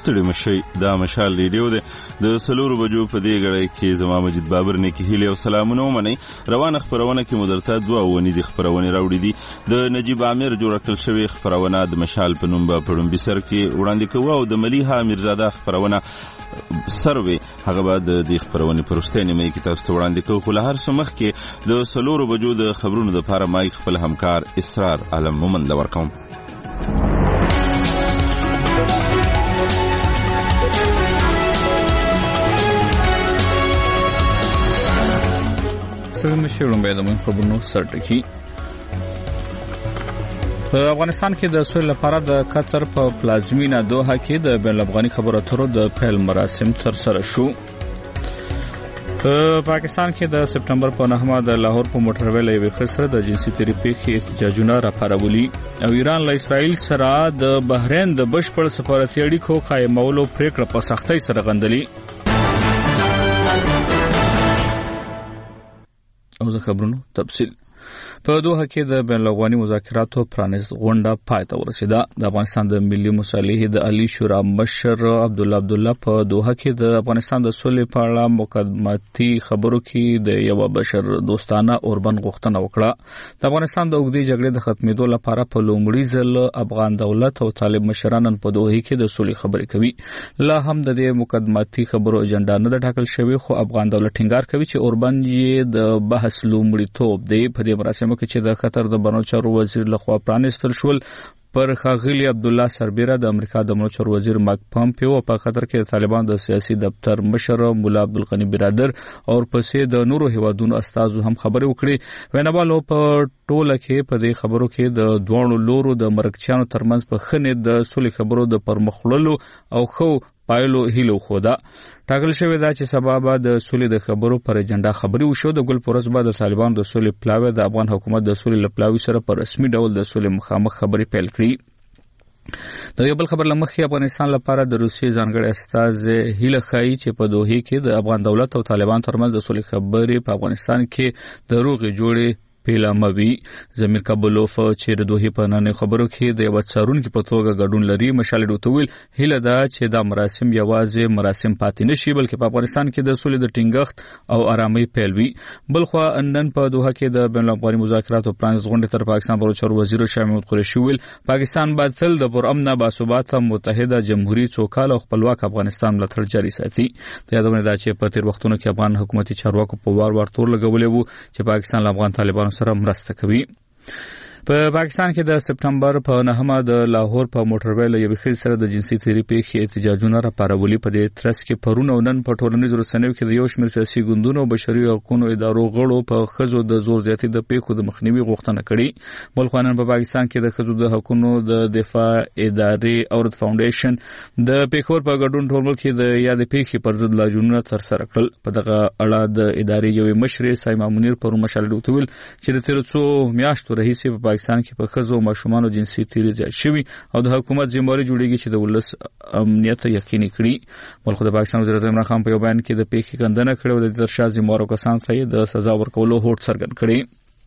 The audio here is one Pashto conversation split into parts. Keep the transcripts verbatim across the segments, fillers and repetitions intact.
ستړي مشي. دا مشال ریډیو دی د سلورو بجو په دې غړی کې زما مجید بابر نیکی هیله او سلامونه ومنئ. روانه خپرونه کې مو درته دوه ونیدي خپرونې راوړي دي. د نجیب عامر جوړه کړل شوې خپرونه د مشال په نوم به په لومړي سر کې وړاندې کوو او د ملیحه میرزاده خپرونه سروي هغه به د دې خپرونې په وروستۍ نیمه کې تاسو ته وړاندې کوو. خو له هر څه مخکې د سلورو بجو د خبرونو دپاره مایک خپل همکار اسرار عالم مومند له ورکوم. څنګه مشي لومبه د مهم خبرونو سرټکی. په افغانستان کې د سولې لپاره د قطر په پلازمینه دوحه کې د بین الافغاني خبرو اترو د پیل مراسم ترسره شو. په پاکستان کې د سپټمبر په نهمه د لاهور په موټروي یوې ښځې سره د جنسي تیریپي کې احتجاجونه راپارولي او ایران له اسرائیل سره د بحرین د بشپړ سفارتي اړیکو قایمولو پریکړه په سختۍ سره غندلي. او د خبرونو تفصیل. په دوحه کې د بین الافغاني مذاکراتو پرانیست غونډه پای ته ورسېده. د افغانستان د ملي مصالحې د عالی شورا مشر عبدالله عبدالله په دوحه کې د افغانستان د سولې په اړه مقدماتي خبرو کې د یو بشر دوستانه اوربند غوښتنه وکړه. د افغانستان د اوږدې جګړې د ختمېدو لپاره په لومړي ځل افغان دولت او طالب مشران په دوحه کې د سولې خبرې کوي. لا هم د دې مقدماتي خبرو اجنډا نه ده ټاکل شوې، خو افغان دولت ټینګار کوي چې اوربند یې د بحث لومړیتوب دی. په دې مراسمو کې چې د قطر د بهرنیو چارو وزیر لخوا پرانیستل شول، پر ښاغلي عبدالله سربیره د امریکا د بهرنیو چارو وزیر مایک پامپیو په قطر کې د طالبان د سیاسي دفتر مشر مولا عبدالغني برادر او پسې د نورو هیوادونو استازو هم خبرې وکړي. ویناوالو په ټوله کې په دې خبرو کې د دوه لورو د مرکچیانو ترمنځ په خنې د سولې خبرو د پرمخړلو او خو پایلو هیلو خوده. ټاکل شوی دا چې سبب د سولې د خبرو پر اجنډا خبري وشو. د ګل پورس بعد د طالبان د سولې پلاوی د افغان حکومت د سولې لپلاوی سره په رسمي ډول د سولې مخامخ خبري پیل کړې. د یو بل خبر لمخې افغانستان لپاره د روسیې ځانګړي استاذ هیله خای چې په دوحه کې د افغان دولت او طالبان ترمنځ د سولې خبري په افغانستان کې د روغې جوړې پیلاموي. زمیر کابلوف چې د دوحې په نن خبرو کې د یو څارونکو په توګه ګډون لري مشال ډوتویل هیله ده چې دا مراسم یوازې مراسم پاتې نشي، بلکې په افغانستان کې د سولې د ټینګښت او آرامۍ پیل وي. بلخو نن په دوحه کې د بین الافغاني مذاکراتو پرانیست غونډې تر پاکستان بهرنیو چارو وزیر شاه محمود قریشي ویل پاکستان باید تل د پرامن باثباته متحده جمهوریت سوکاله او خپلواک افغانستان ملاتړ جاري ساتي. د یادونه ده چې په تیر وختونو کې افغان حکومتي چارواکو په وار وار تور لګولې وو چې پاکستان له افغان طالبانو سره مرسته کوي. په پاکستان کې د سپټمبر په نهمه د لاهور په موټروي یوې ښځې سره د جنسي تیریپي کې احتجاجونه راپارولي. په دې ترڅ کې پرون او نن په ټولنیزو رسنیو کې د یو شمېر سیاسي ګوندونو او بشري حقوقو ادارو غړو په ښځو د زور زیاتي د پیښو د مخنیوي غوښتنه کړې. بلخو نن په پاکستان کې د ښځو د حقوقو د دفاع ادارې اورت فاونډیشن د پیښور په ګډون ټول ملک کې د یاد پیښې پر ضد لاجونونه ترسره کړل. په دغه اړه د ادارې یوې مشرې سایما منیر پرون مشال ډوتویل چې د تیر څو میاشتو راهیسې په پاکستان کې په ښځو او ماشومانو جنسي تیری زیات شوي او د حکومت ذمہواري جوړیږي چې د ولس امنیت یقیني کړي. بلخو د پاکستان وزیر اعظم عمران خان په یو بیان کې د پیښې کندنه کړې او د تر شا ذمہوارو کسانو ته د سزا ورکولو هوډ څرګند کړی.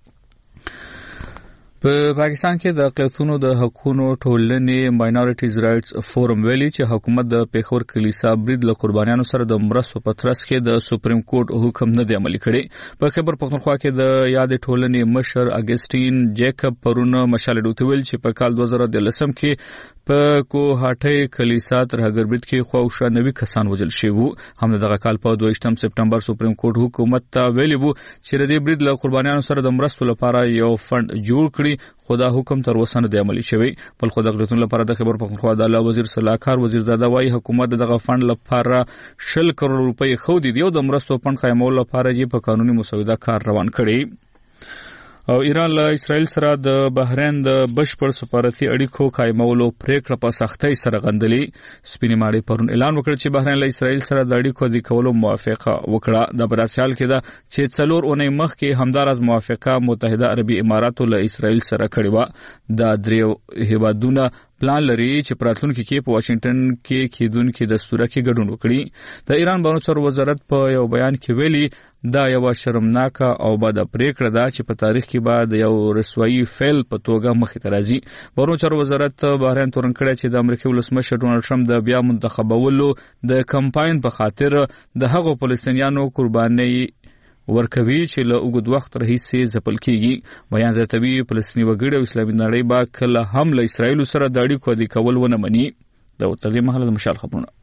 په پاکستان کې د اقلیتونو د حقوقو ټولنې ماینورټیز رائټس فورم ویلي چې حکومت د پیښور کلیسا برید له قربانیانو سره د مرستو په ترڅ کې د سپریم کورټ حکم نه دی عملي کړی. په خیبر پختونخوا کې د یاد ټولنې مشر اګسټین جیکب پرونه مشال ډوتویل چې په کال دوه زره دولسم کې په کوهاټي کلیسا تر هګربرید کې خواوشا نوي کسان وژل شوي. هم دغه کال په دویشتم سپټمبر سپریم کورټ حکومت ته ویلي وو چې د دې برید له قربانیانو سره د مرستو لپاره یو فند جوړ کړي، خو دا حکم تر اوسه نه دی عملي شوی. بل خو د اقلیتونو لپاره د خیبر پختونخوا د اعلی وزیر صلاحکار وزیر زاده وايي حکومت دغه فند لپاره شل کروڑ روپۍ خو دی او د مرستو فند قایمولو لپاره یې په قانوني مسوده کار روان کړي. او ایران له اسرائیل سره د بحرین د بشپړ سفارتي اړیکو قایمولو پریکړه په سختۍ سره غندلې. سپینې ماڼۍ پرون اعلان وکړ چې بحرین له اسرائیل سره د اړیکو د کولو موافقه وکړه. د براسیال کې دا چې څلور اونۍ مخکې همدارز موافقه متحده عربي اماراتو له اسرائیل سره کړې و. دا دریو هیوادونه پلان لري چې په راتلونکي کې په واشنگټن کې کېدونکي دستوره کې ګډون وکړي. د ایران بهرنیو چارو وزارت په یو بیان کې ویلي دا یو شرمناکه او بد پریکړه ده چې په تاریخ کې بعد یو رسوایی فعل په توګه مخې ته راځي. بهرنیو چارو وزارت بهرین تورن کړی چې د امریکا ولسمشر ډونالډ ټرمپ د بیا منتخبولو د کمپاین په خاطر د هغو فلسطینیانو قرباني ورکوي چې له اوږد وخت راهیسې ځپل کیږي. بیان زیاتوي فلسطیني وګړي او اسلامي نړۍ به کله هم له اسرایلو سره د اړیکو عادي کول ونه مني. د ترجمې مهاله د مشال خبرونه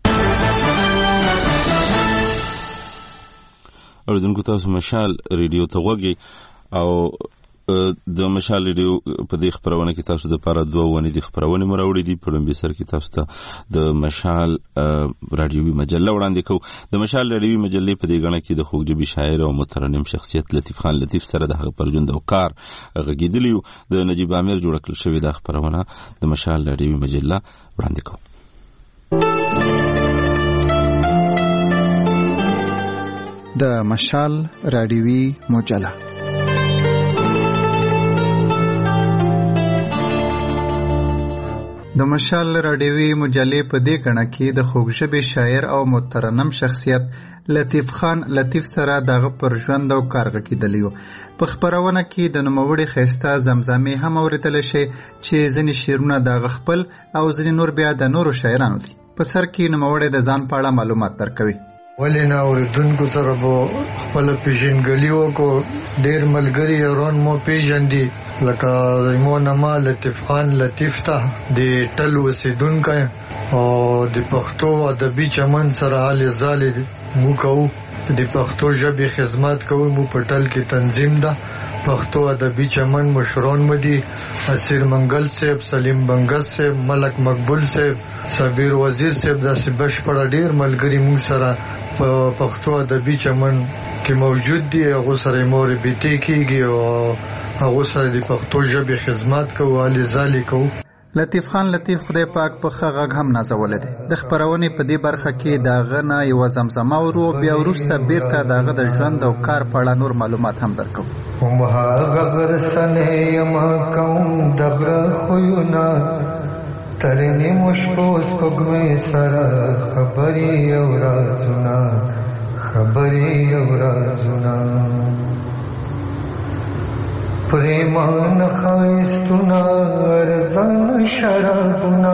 اوریدونکو تاسو مشال ریډیو ته غوږی او د مشال ریډیو په دې خبرونه کې تاسو د پاره دوه ونې د خبرونه مراوړې دي. په لومبي سر کې تاسو ته د مشال رادیوي مجله وړاندې کوو. د مشال رادیوي مجلې په دې غاڼه کې د خوږجبي شاعر او مترنم شخصیت لطیف خان لطیف سره د هغه پرجوند او کار غږیدلی د نجیب عامر جوړ کړل شوی د خبرونه د مشال رادیوي مجله وړاندې کوو. د مشال رادیوي مجله د مشال رادیوي مجلې په دې کڼه کې د خوږژبي شاعر او مترنم شخصیت لطیف خان لطیف سره دغه پر ژوند او کارغه کېدلیو. په خبرونه کې د نوموړي ښایسته زمزمې هم اورېدلی شي چې ځینې شعرونه دغه خپل او ځینې نور بیا د نورو شاعرانو دي. په سر کې نوموړی د ځان په اړه معلومات درکوي. ولې نه اوریدونکو سره به خپل پیژنګلي وکړو. ډېر ملګري ورون مو پیژندي لکه زمو نما لطیف خان لطیف ته د ټل اوسېدونکی او د پښتو ادبي چمن سره هلې ځالې مو کوو. د پښتو ژبې خدمت کوو. مو په ټل کې تنظیم ده. پښتو ادبي چمن مشرون مدي اسیر منګل صاحب، سلیم بنګس صاحب، ملک مقبول صاحب، صابر وزیر صاحب داسې بشپړه ډېر ملګري موږ سره په پښتو ادبي چمن کې موجود دي. هغو سره یې مربطې کېږي او هغو سره د پښتو ژبې خدمت کوو، هلې ځالې کوو. لطیف خان لطیف خدای پاک په ښه غږ هم نازولی دی. د خپرونې په دې برخه کې د هغه نه یوه زمزمه ورو، بیا وروسته بیرته د هغه د ژوند او کار په اړه نور معلومات هم درکوو. هماغه غرسنې یم کوم د غره خویونه تر نیمو شپو سپوږمۍ سره خبرې او رازونه خبرې او رازونه پریمان خایستونه ارزان شرابونه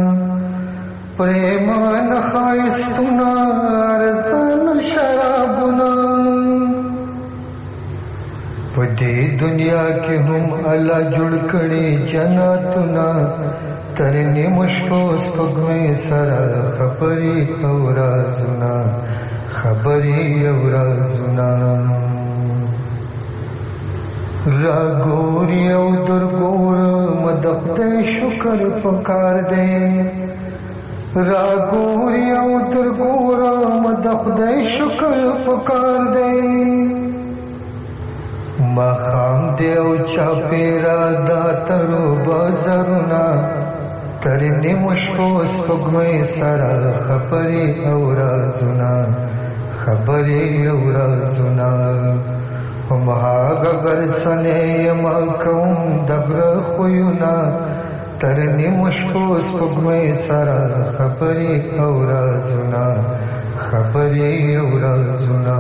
پریمان خایستونه ارزان شرابونه په دې دنیا کې هم الله جوړ کړي جنتونه تر نیمو شپو سپوږمۍ سره خبرې او رازونه خبرې او رازونه را ګوري او درګور مدد دې شکر پکار دې را ګوري او درګور مدد دې شکر پکار دې ما خام دې او چاپیرا دا ترو بازارونه تر نیمو شپو سپوږمۍ سره خبرې او رازونه خبرې او رازونه هماغه غرسنې یم کوم د غره خویونه تر نیمو شپو سپوږمۍ سره خبرې او رازونه خبرې او رازونه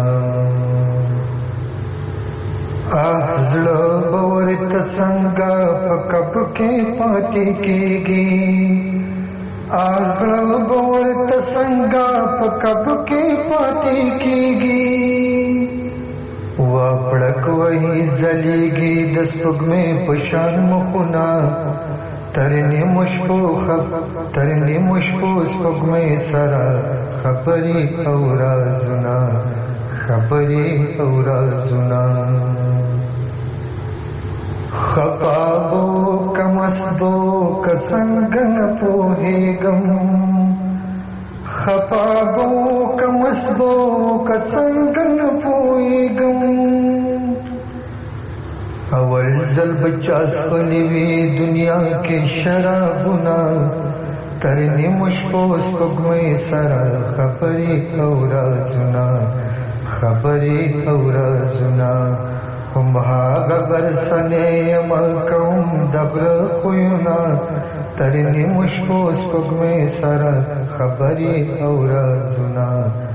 آه زړه به ورته څنګه په کب کې پاتې کېږي آه زړه به ورته څنګه په کب کې پاتې کېږي وا پړک وهي ځلیږي د سپوږمۍ په شان مخونه تر نیمو شپو تر نیمو شپو سپوږمۍ سره خبرې او رازونه خبرې او رازونه خفابو کمسدو کسنگ نہ پوہیگم خفابو کمسدو کسنگ نہ پوہیگم اول ځل بچا سخلی وی دنیا کې شرابونه تر نیمو شپو سپوږمۍ سره خبرې او رازونه خبرې او رازونه هم هاغه برسنې مکوم دبر خوینا ترنی مشکو سپګمې سره خبرې او رازونه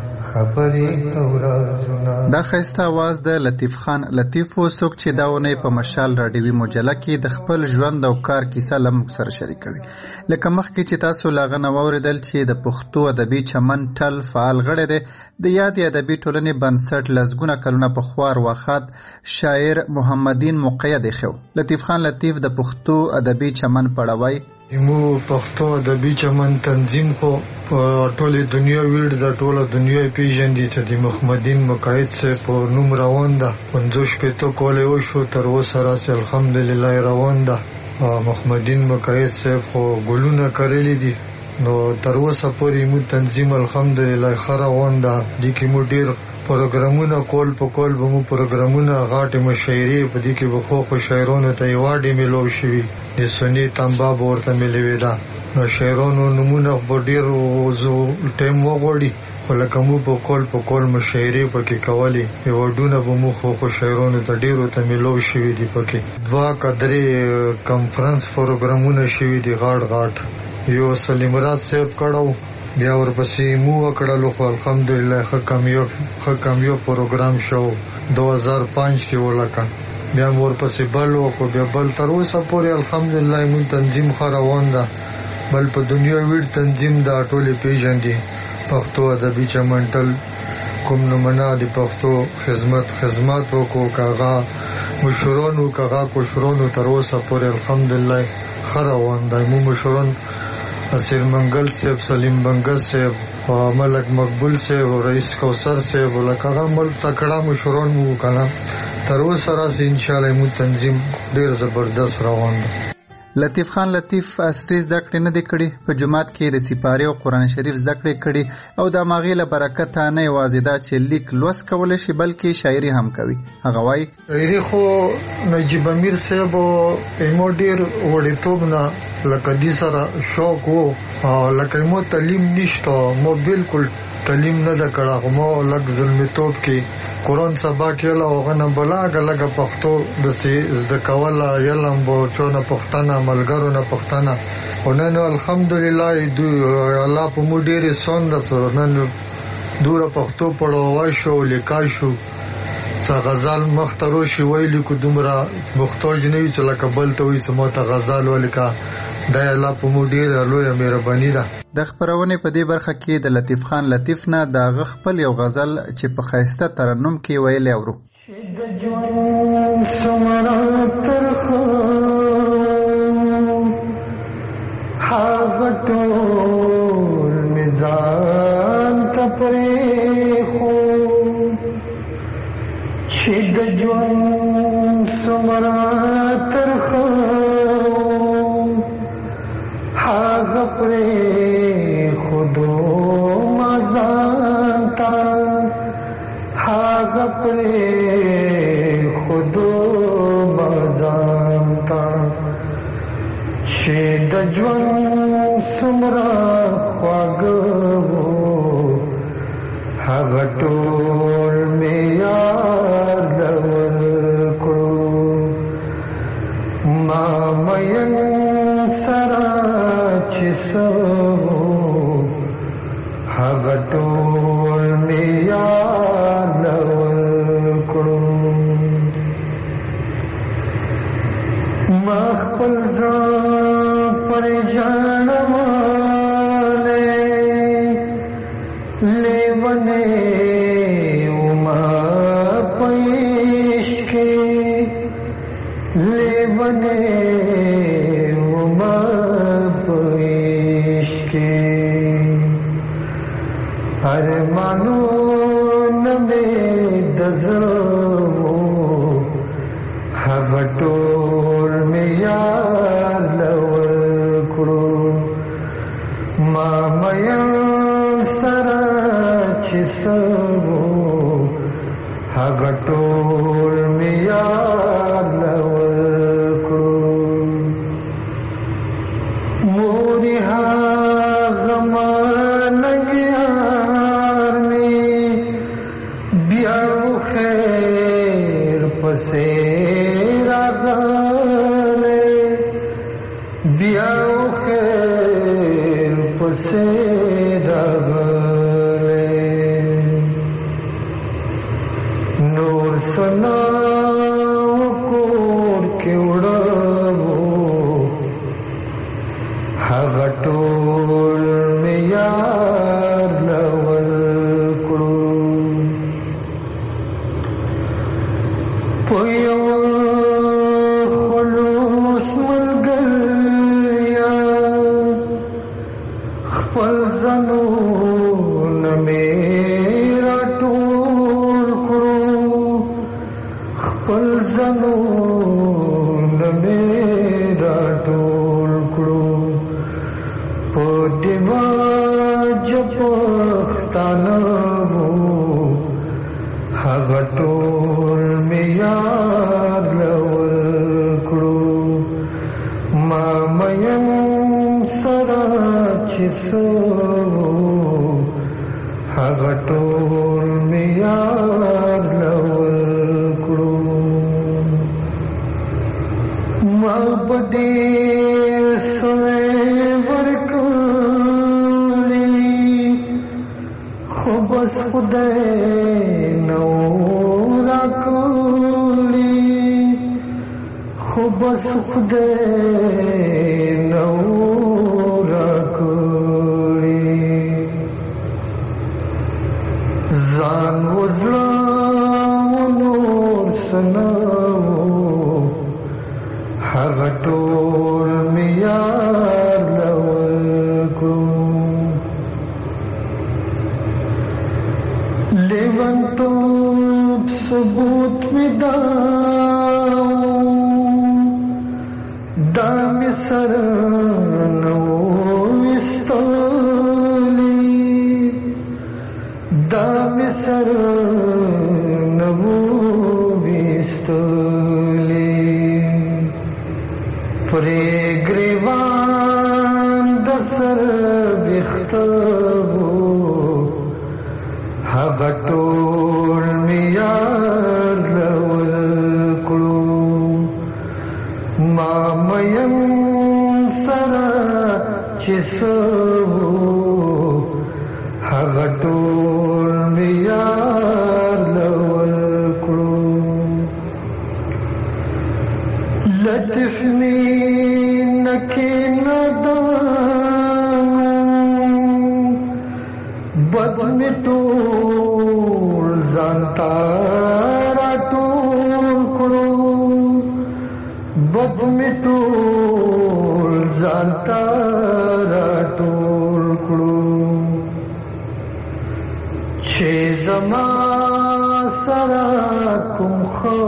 خبرې او رازونه. دا ښایسته اواز د لطیف خان لطیف و، څوک چې دا اونۍ په مشال راډیوي مجله کې د خپل ژوند او کار کیسه له موږ سره شریکوي. لکه مخکې چې تاسو له هغه نه واورېدل چې د پښتو ادبي چمن ټل فعال غړی دی، د یادې ادبي ټولنې بنسټ لسګونه کلونه پخوا ارواښاد شاعر محمدین مقید ایښی. لطیف خان لطیف د پښتو ادبي چمن پړاوی مو پښتو ادبي چمن تنظیم خو په ټوله دنیا ویډ د ټوله دنیا پیژندي چې د محمدین مقید سے په نوم روان ده. پنځوس پېته کولې وشو تر اوسه راسي الحمدلله روان ده. محمدین مقید سے خو ګلونه کړلې دي نو تر اوسه پورې مو تنظیم الحمدلله ښه روان ده. دې کې مو ډېر پروګرامونه کول په کول به مو پروګرامونه غاټې مشاعرې په دې کې به خو خو شاعرانو ته ایواډې میلاو شوي د سني تنبا به ورته میلوي ده. نو شاعرانو نومونه به ډېر ټایم وغواړي خو لکه مو په کول په کول مشاعرې پکې کولې ایواډونه به مو خو خو شاعرانو ته ډېرو ته میلاو شوي دي. پکې دوه که درې کنفرانس پروګرامونه شوي دي غاټ غاټ. یو سلیم راز صاحب کړو، بیا ورپسې مو وکړلو خو الحمدلله ښه کامیاب ښه کامیاب پروګرام شو دو هزار پنځ کې ولکه. بیا ورپسې بل وکړو، بیا بل تر اوسه پورې الحمدلله مون تنظیم ښه روان ده. بل په دنیا ویډ تنظیم دا ټولې پیژندي پښتو ادبي چمن ټل کوم نمونه د پښتو خدمت خدمات وکړو کاغه مشرانو کاغه کوشرانو تر اوسه پورې الحمدلله ښه روان ده. مو مشران اسیر منگل صاحب، سلیم بنگل صاحب، ملک مقبول صاحب، رئیس کوثر صاحب، لکه مل تکړه مشران مو کنه تر اوسه راسي انشاءالله مو تنظیم ډیر زبردست روان ده. لطیف خان لطیف عصري زده کړې نه دي کړي، په جومات کې د سپارې او قرآن شریف زده کړې کړي او د هماغې له برکته نه یوازې دا چې لیک لوست کولی شي بلکې شاعري هم کوي. هغه وایي شاعري خو نجیب امیر صاحب ایمو ډېر وړیتوب نه لکه دې سره شوق و او لکه ایمو تعلیم نشته، مو بالکل تعلیم نه ده کړه. خو مو لږ ظلمتوب کې قرآن سبا کېله هغه نه به لږه لږه پښتو داسې زده کوله یلم به چونه پښتنه ملګرو نه پښتنه. خو نن الحمدلله الله په مو ډېر احسان ده، نن دوره پښتو پړاوی شو لیکای شو څه غزل مخ ته روشي ویلي کو دومره محتاج نه وي چې لکه بل ته وایي چې ما ته غزل ولیکه. دا الله په مو ډېره لویه مهرباني ده. د خپرونې په دې برخه کې د لطیف خان لطیف نه د هغه خپل یو غزل چې په ښایسته ترنم کې ویلی اورو. خودو مزانتا حاغ پرے خودو مزانتا شید جون سمرا خواگو حاغ ٹول میں یاد کرو مامین سرا چسو حغٹول میں یاد کرو مخبل زان پر جانوانے لیونے اما پیش کے لیونے اما پیش کے ارمانو نمے دزو حغٹول میں یاد کرو مامین سرا چسو حغٹول میں یاد کرو موری غمان گیار میں بیاو خیر راغلې بیا خیر پسې راغلې نور سنا کور کې وړو هغه ټول مې یاد لول کړو په یو خلوص ملګریا خپل ځانونه مې راټول کړو خپل ځانونه مې راټول کړو په دیوا جپختانه هغه ټول مې یاد لول کړو ما مین سره چې څو هغه ټول مې یاد لول کړو ما په دې سوې ورکړې خو بس خدای نو راکړې خو بس خدای نو راکړې ځان وزړه نور سنو هغه ټول مې یاد لول کړو لیونتوب ثبوت مې داو دا مې سر نو وستلی دا مې سر نو وستلی پرې ګریوان د سر بختو هغه ټول مې یاد لول کړو ما مین سره چې څو هغه ټول مې یاد لول کړو لطف مې نکې ندان بد مې ټول ځانتا راټول کړو بد مې ټول ځانتا راټول کړو چې زما سره کوم خو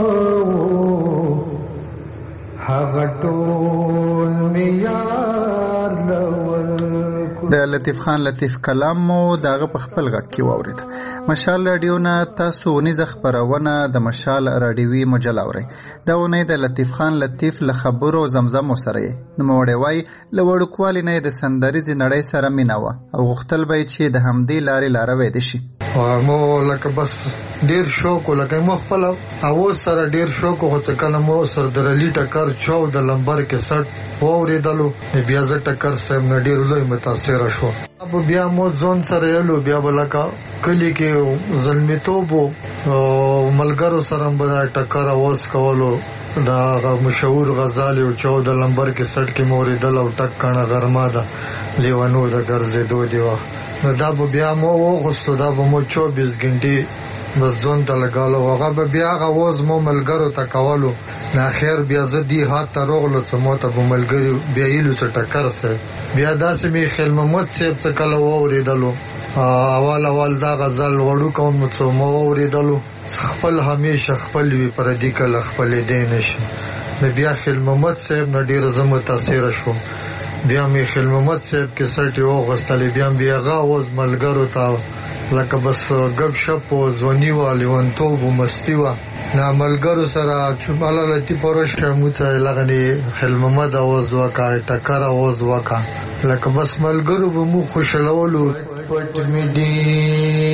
هغه ټول مې یاد لول د لطیف خان لطیف کلام مو دغه په خپل غږ کې واورید. مشال رادیو نه تاسو ونیزه خبرونه د مشال رادیوي مجله اورئ. دا ونه د لطیف خان لطیف له خبرو زمزم سره نو موړی وای له وړوکوالي نه د سندریزې نړۍ سره مینه وه او غوښتل به چې د همدې لارې لاروی دي شي. مو لکه بس ډیر شوق لکه مو خپل اواز سره ډیر شوق خو څه کله مو سر درلی ټکر چاو د لمبر کې سټ اوریدلو بیا ز ټکر سم ډیر لوی متاثر شو. اب بیا مو ځون سره یلو بیا بلکا کلی کې ظلمتوب او ملګرو سره به ټکر اواز کولو دا مشهور غزال او چاو د لمبر کې سټ کې موریدل او ټک کنه غرما ده لیوانو د ګرځې دوه دیوه نو دا به بیا مو وغوستو دا به مو چوبیس غنټې بس ځون ته لګالو هغه به بیا هغه وز مو ملګرو ته کولو نه خیر بیا زه دی هات ته روغلو څه مو ته به ملګري بیا ایلو څه ټکر سه بیا داسې مې خیل محمد صاحب څه کله واورېدلو اول اول دا غزل وړو کوم څه مو واورېدلو خپل همیشه خپل وی پر دې کله خپل دې نشي بیا خیل محمد صاحب نه ډیر زه متاثر شوم بیا مې خیل محمد صاحب کې سټي وغوستلې بیا بیا غا وز ملګرو ته لکه بس غب شپ او ځونی والی ونتوب مستی وا نا ملګرو سره چماله لتی پروش موته لغني خیل محمد اوز وکا ټکر اوز وکا لکه بس ملګرو به مو خوشالولو پټ می دی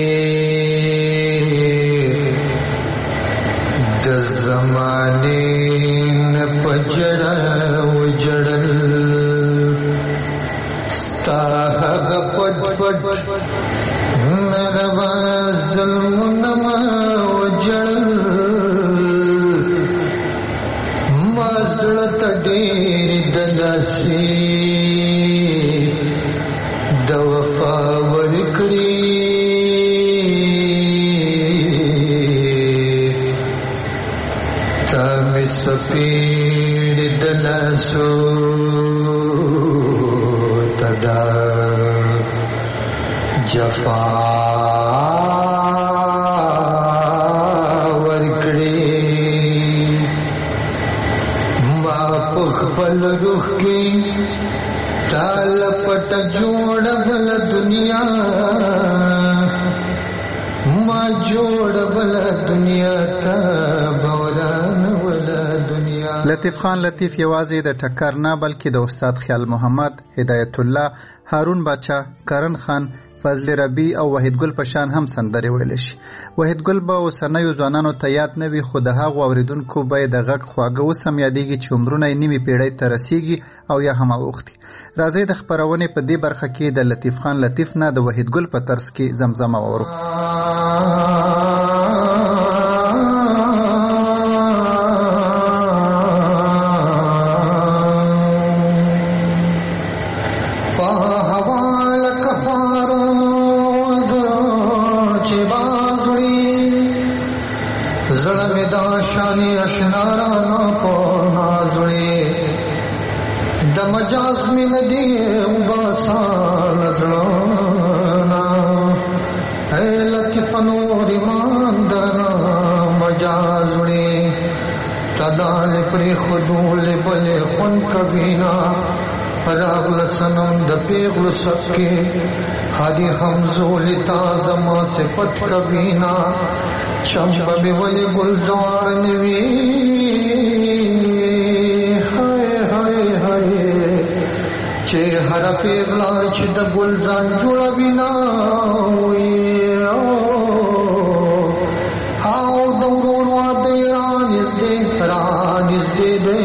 د زمانه ډېر دلاسي د وفا ورکړي تا مې سپېړ دلاسو تدا جفا خپل روح کی تال پټ جوړ بل دنیا ما جوړ بل دنیا تا بوران ول دنیا. لطیف خان لطیف یوازې د ټکر نه بلکې د استاد خیال محمد، هدایت الله، هارون بچا، کرن خان، فضل ربی او وحید ګل په شان هم سندرې ویل شي. وحید ګل به اوسنیو ځوانانو ته یاد نه وي، خو د هغو اوریدونکو به یې د غږ خواږه اوس هم یادېږي چې عمرونه یې نیمې پیړۍ ته رسېږي او یا هم اوښتي. راځئ د خپرونې په دې برخه کې د لطیف خان لطیف نه د وحید ګل په طرز کې زمزمه واورو. مجاز میں ندی باسان زڑانا اے لطف نور ایمان درنا مجاز اڑے تدال پری خدول بلے خون کبینا راغل سنم د پیغل سکے خالی حمزول تازما صفت کبینا چمپ بی ولی گلزار نوی چې هر پیغلا چې د ګلزار جوړ بنا وي او دورور واده رانیز دې رانیز دې دې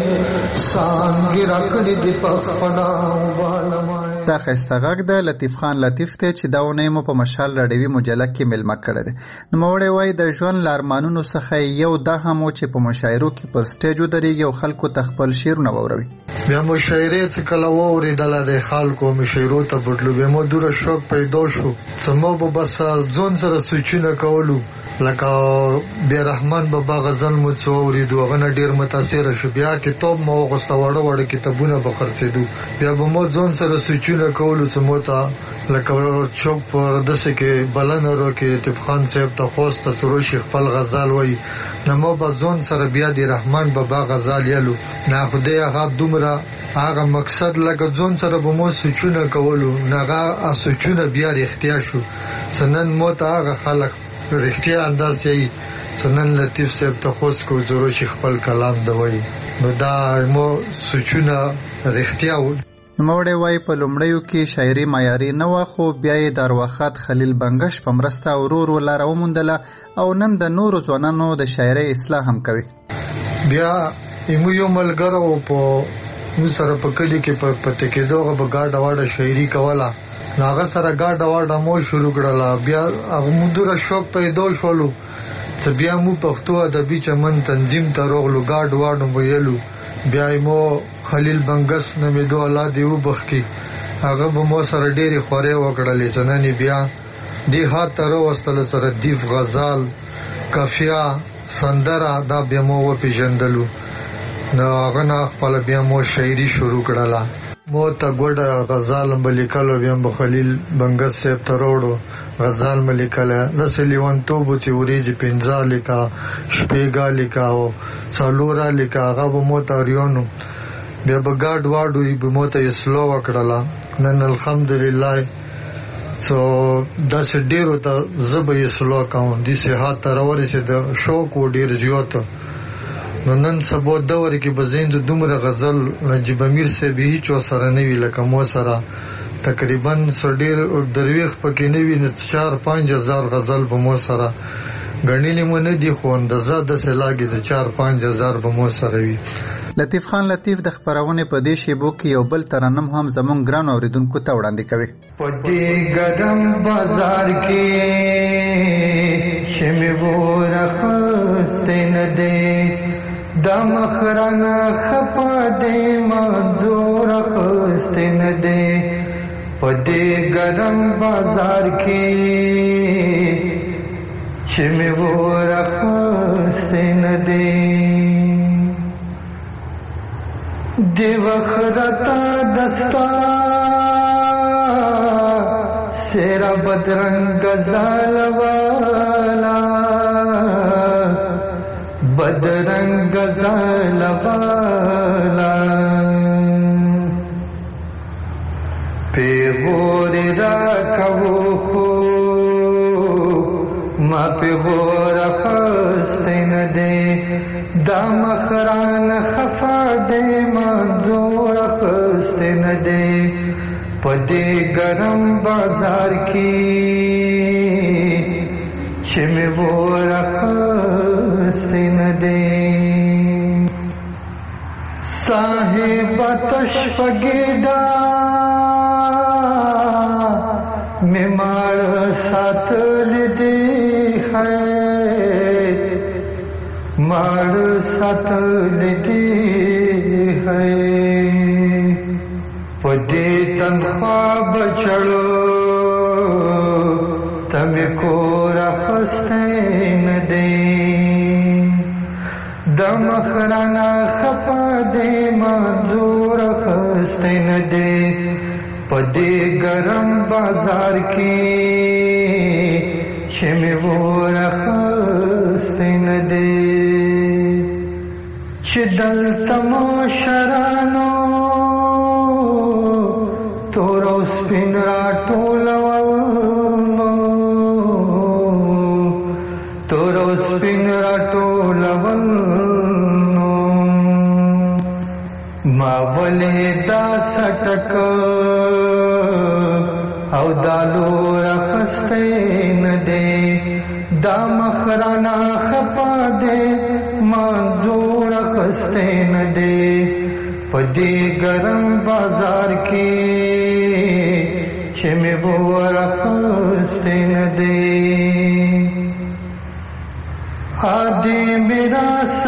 سانګي راکړې دې په خپل بالما. دا ښایسته غږ د لطیف خان لطیف دی چې دا اونۍ مو په مشال راډیوي مجله کې میلمه کړی دی. نوموړی وایي د ژوند له ارمانونو څخه یو دا هم و چې په مشاعرو کې پر سټیج ودرېږي او خلکو ته خپل شعرونه واوروي. بیا مشاعرې چې کله واورېدله د خلکو مشاعرو ته بوتلو بیا مو دومره شوق پیدا شو چې مو به بس ځان سره سوچونه کولو لکه بیا رحمان بابا غزل مو څو اورېدو هغه نه ډېر متاثره شو. بیا کتاب مو واغوسته واړه واړه کتابونه به خرڅېدو بیا به مو ځان سره سوچونه کولو چې مو ته لکه چوک پر داسې کې بلنه راکړي لطیف خان صاحب ته خواسته چې روشي خپل غزل وایي نو مو به ځان سره بیا د رحمان بابا غزل یلو نه خدای هغه دومره هغه مقصد لکه ځان سره به مو سوچونه کولو نه هغه سوچونه بیا رښتیا شو سنن مو ته هغه خلک رښتیا انداز یې سنن لطیف صاحب ته خوست کو ضرور شي خپل کلام دوی نو دا مو سوچونه رښتیا و. نوموړی وایي په لومړیو کې شاعري معیاري نه وه خو بیا یې د ارواښاد خلیل بنګش په مرسته ورو ورو لاره وموندله او نن د نورو ځوانانو د شاعرۍ اصلاح هم کوي. بیا ایمو یو ملګرو په موږ سره په کلي کې په پته کېدو هغه به ګاډه واډه شاعري کوله نو هغه سره ګاډه واډه مو شروع کړله. بیا هغه مو دومره شوق پیدا شولو چې بیا مو پښتو ادبي چمن تنظیم ته راغلو ګاډ واډه مو ویلو. بیا مو خلیل بنګس نومېدو الله دې وبخښي هغه به مو سره ډېرې خورې وکړلې چې نن بیا دې حد ته راوستلو چې ردیف غزل قافیه سندره دا بیا مو وپېژندلو نو هغه نه خپله بیا مو شاعري شروع کړله. مو ته ګوډه غزال به لیکلو بیا به خلیل بنګس صاحب ته راوړو غزال مې لیکله داسې لیونتوب و چې وریځې پنځه لیکه شپېږه لیکه او څلوره لیکه هغه به مو ته اریانو بیا به ګاډ واډو به مو ته اصلاح وکړله. نن الحمدلله څو داسې ډېرو ته زه به اصلاح کوم دې صحت ته راورسېد شوق و ډېر زیات نو نن سبا دور کې به زیند دومره غزل نجیب امیر صاحب هیڅ سره نه وي لکه مو سره تقریبا ډېر درویخ پکې نه وي چار پنځ هزار غزل به مو سره ګڼلې مو نه دي خو اندازه داسې لاګي چې چار پنځ هزار به مو سره وي. لطیف خان لطیف د خپرونې په دې شیبو کې یو بل ترنم هم زموږ ګران اوریدونکو ته وړاندې کوي. په دې ګرم بازار کې شمه ور خسته نه دی دا مخرانا خفا دے منظور خستے نہ دے پدے گرم بازار کی چمی وہ رخستے نہ دے دی وخرتا دستا سیرا بدرنگ زالوالا بدرنگ زالوالا پیغور را کهو خو ما پیغور خستین دے دا مخران خفا دے منظور خستین دے پدے گرم بازار کی چمی وہ رخستین دے صاحب تشفگیدہ میں مار ساتھ لدی ہے مار ساتھ لدی ہے پدے تنخواہ بچڑو تمہیں کو رخستین دے دم خرانا خفا دے منظور خستین دے پدے گرم بازار کی چمی وہ رخستین دے چدل تماشرانو تورو سپین را ټولولنو تورو سپین را ټولولنو ما ولې دا سټک او دالو رخستین دے دا مخرانا خفا دے منظور خستین دے پدی گرم بازار کی چمی وہ رخستین دے آدی میرا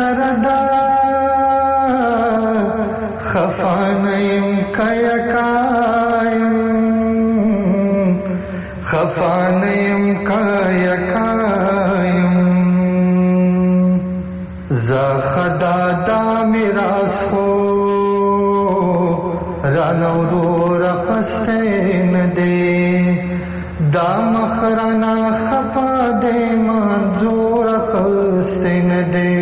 سردار خفا نیم کایکایم خفا نیم کایکایم زا خدا دا میراس ہو رانورو رخستین دے دا مخرانا خفا دے منظور رخستین دے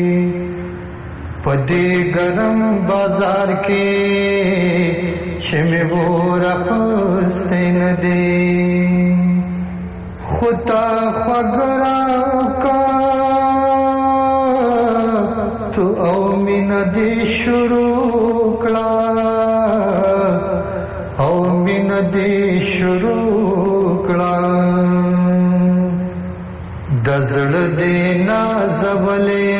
پدے گرم بازار کے چمی وہ رخستین دے خطا خگراو کا تو او من دی شروع کلا او من دی شروع کلا دزړ دې نازولې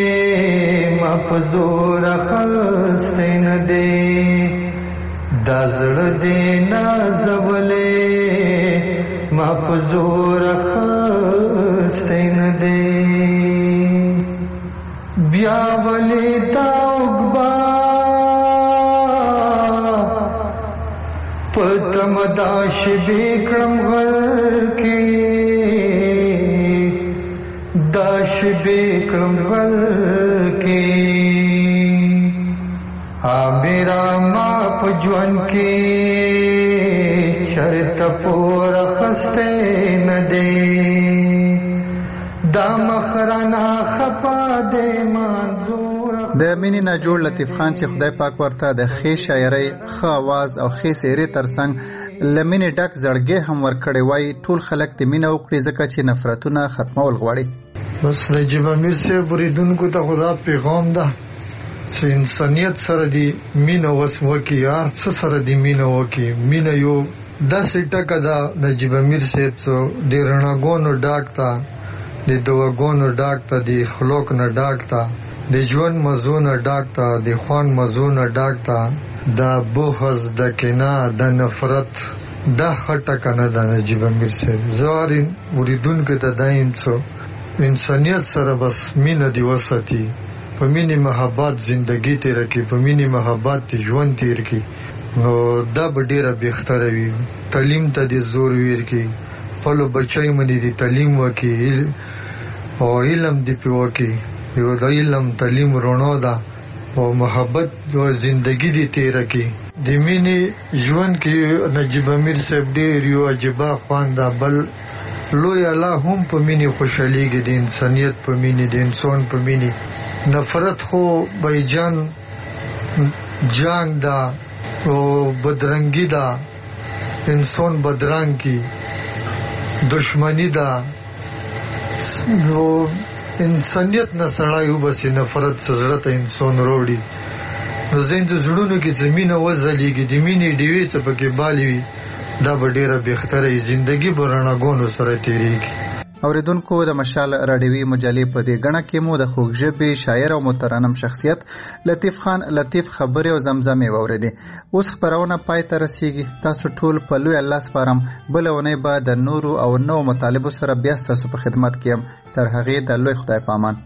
مفزور خستین دې دزړ دې نازولې مفزور خستین دې بیا ولې تاوګبا پتم داش بیکرم غر کی داش بیکرم غر کی آ میرا ماں پجون کی شرط پور خستے نہ دے دا مخرانا خفا دے منظور. د مینې نه جوړ لطیف خان چې خدای پاک ورته د ښې شاعرۍ ښه آواز او ښې څېرې ترڅنګ له مینې ډک زړګی هم ورکړی وای. ټول خلک د مینه وکړي ځکه چې نفرتونه ختمول غواړي. بس نجیب امیر صاحب اورېدونکو ته خدا پیغام ده چې انسانیت سره دی مینه وس وکړي، هر څه سره دی مینه وکړي. مینه یو داسې ټکه ده نجیب امیر صاحب څو د رڼاګانو ډاک ته، د دواګانو ډاک ته، د خلوق نه ډاک ته، د ژوند مزو نه ډاک ته، د خوان مزو نه ډاک ته. دا بغض، د کینه، د نفرت دا خټه کنه د نجیب امیر صاحب. زوارین اوریدونکو ته دایم څو انسانیت سره بس مینه دی وساتي، په مینې محبت زندگی تیر کی، په مینې محبت ژوند تیر کی، نو دا به ډیره بهتره وي. تعلیم ته د زور ویر کی، خپل بچای منی دی تعلیم وکي او علم دی په وکي، یو د علم تعلیم رونو دا او محبت او زندگی دی تیر کی. د مینې ژوند کې نجیب امیر صاحب ډیر یو عجیبه خوانده، بل لوی الله هم په مینې خوشحالیږي، د انسانیت په مینې، د انسان په مینې. نفرت خو بیجان جنگ دا او بدرنګي دا، انسان بدرنګ کی، دشمنی دا، نو انسانیت نه سړی وباسي، نفرت زړه ته انسان وروړي. نو زین د زړونو کې زمینه وځلیږي، د مینې ډیوې څه پکې بالي وي، دا به ډیره بهتره وي، زندګي به رڼاګانو سره تېرېږي. اوریدونکو د مشال راډیوي مجلې په دې غڼه کې مو د خوږ ژبې شاعر او مترنم شخصیت لطیف خان لطیف خبرې او زمزمې واورېدې. اوس خبرونه پای ته رسیږي. تاسو ټول په لوی الله سپارم. بله اونۍ به د نورو او نوو مطالبو سره بیا ستاسو په خدمت کې یم. تر هغې د لوی خدای په امان.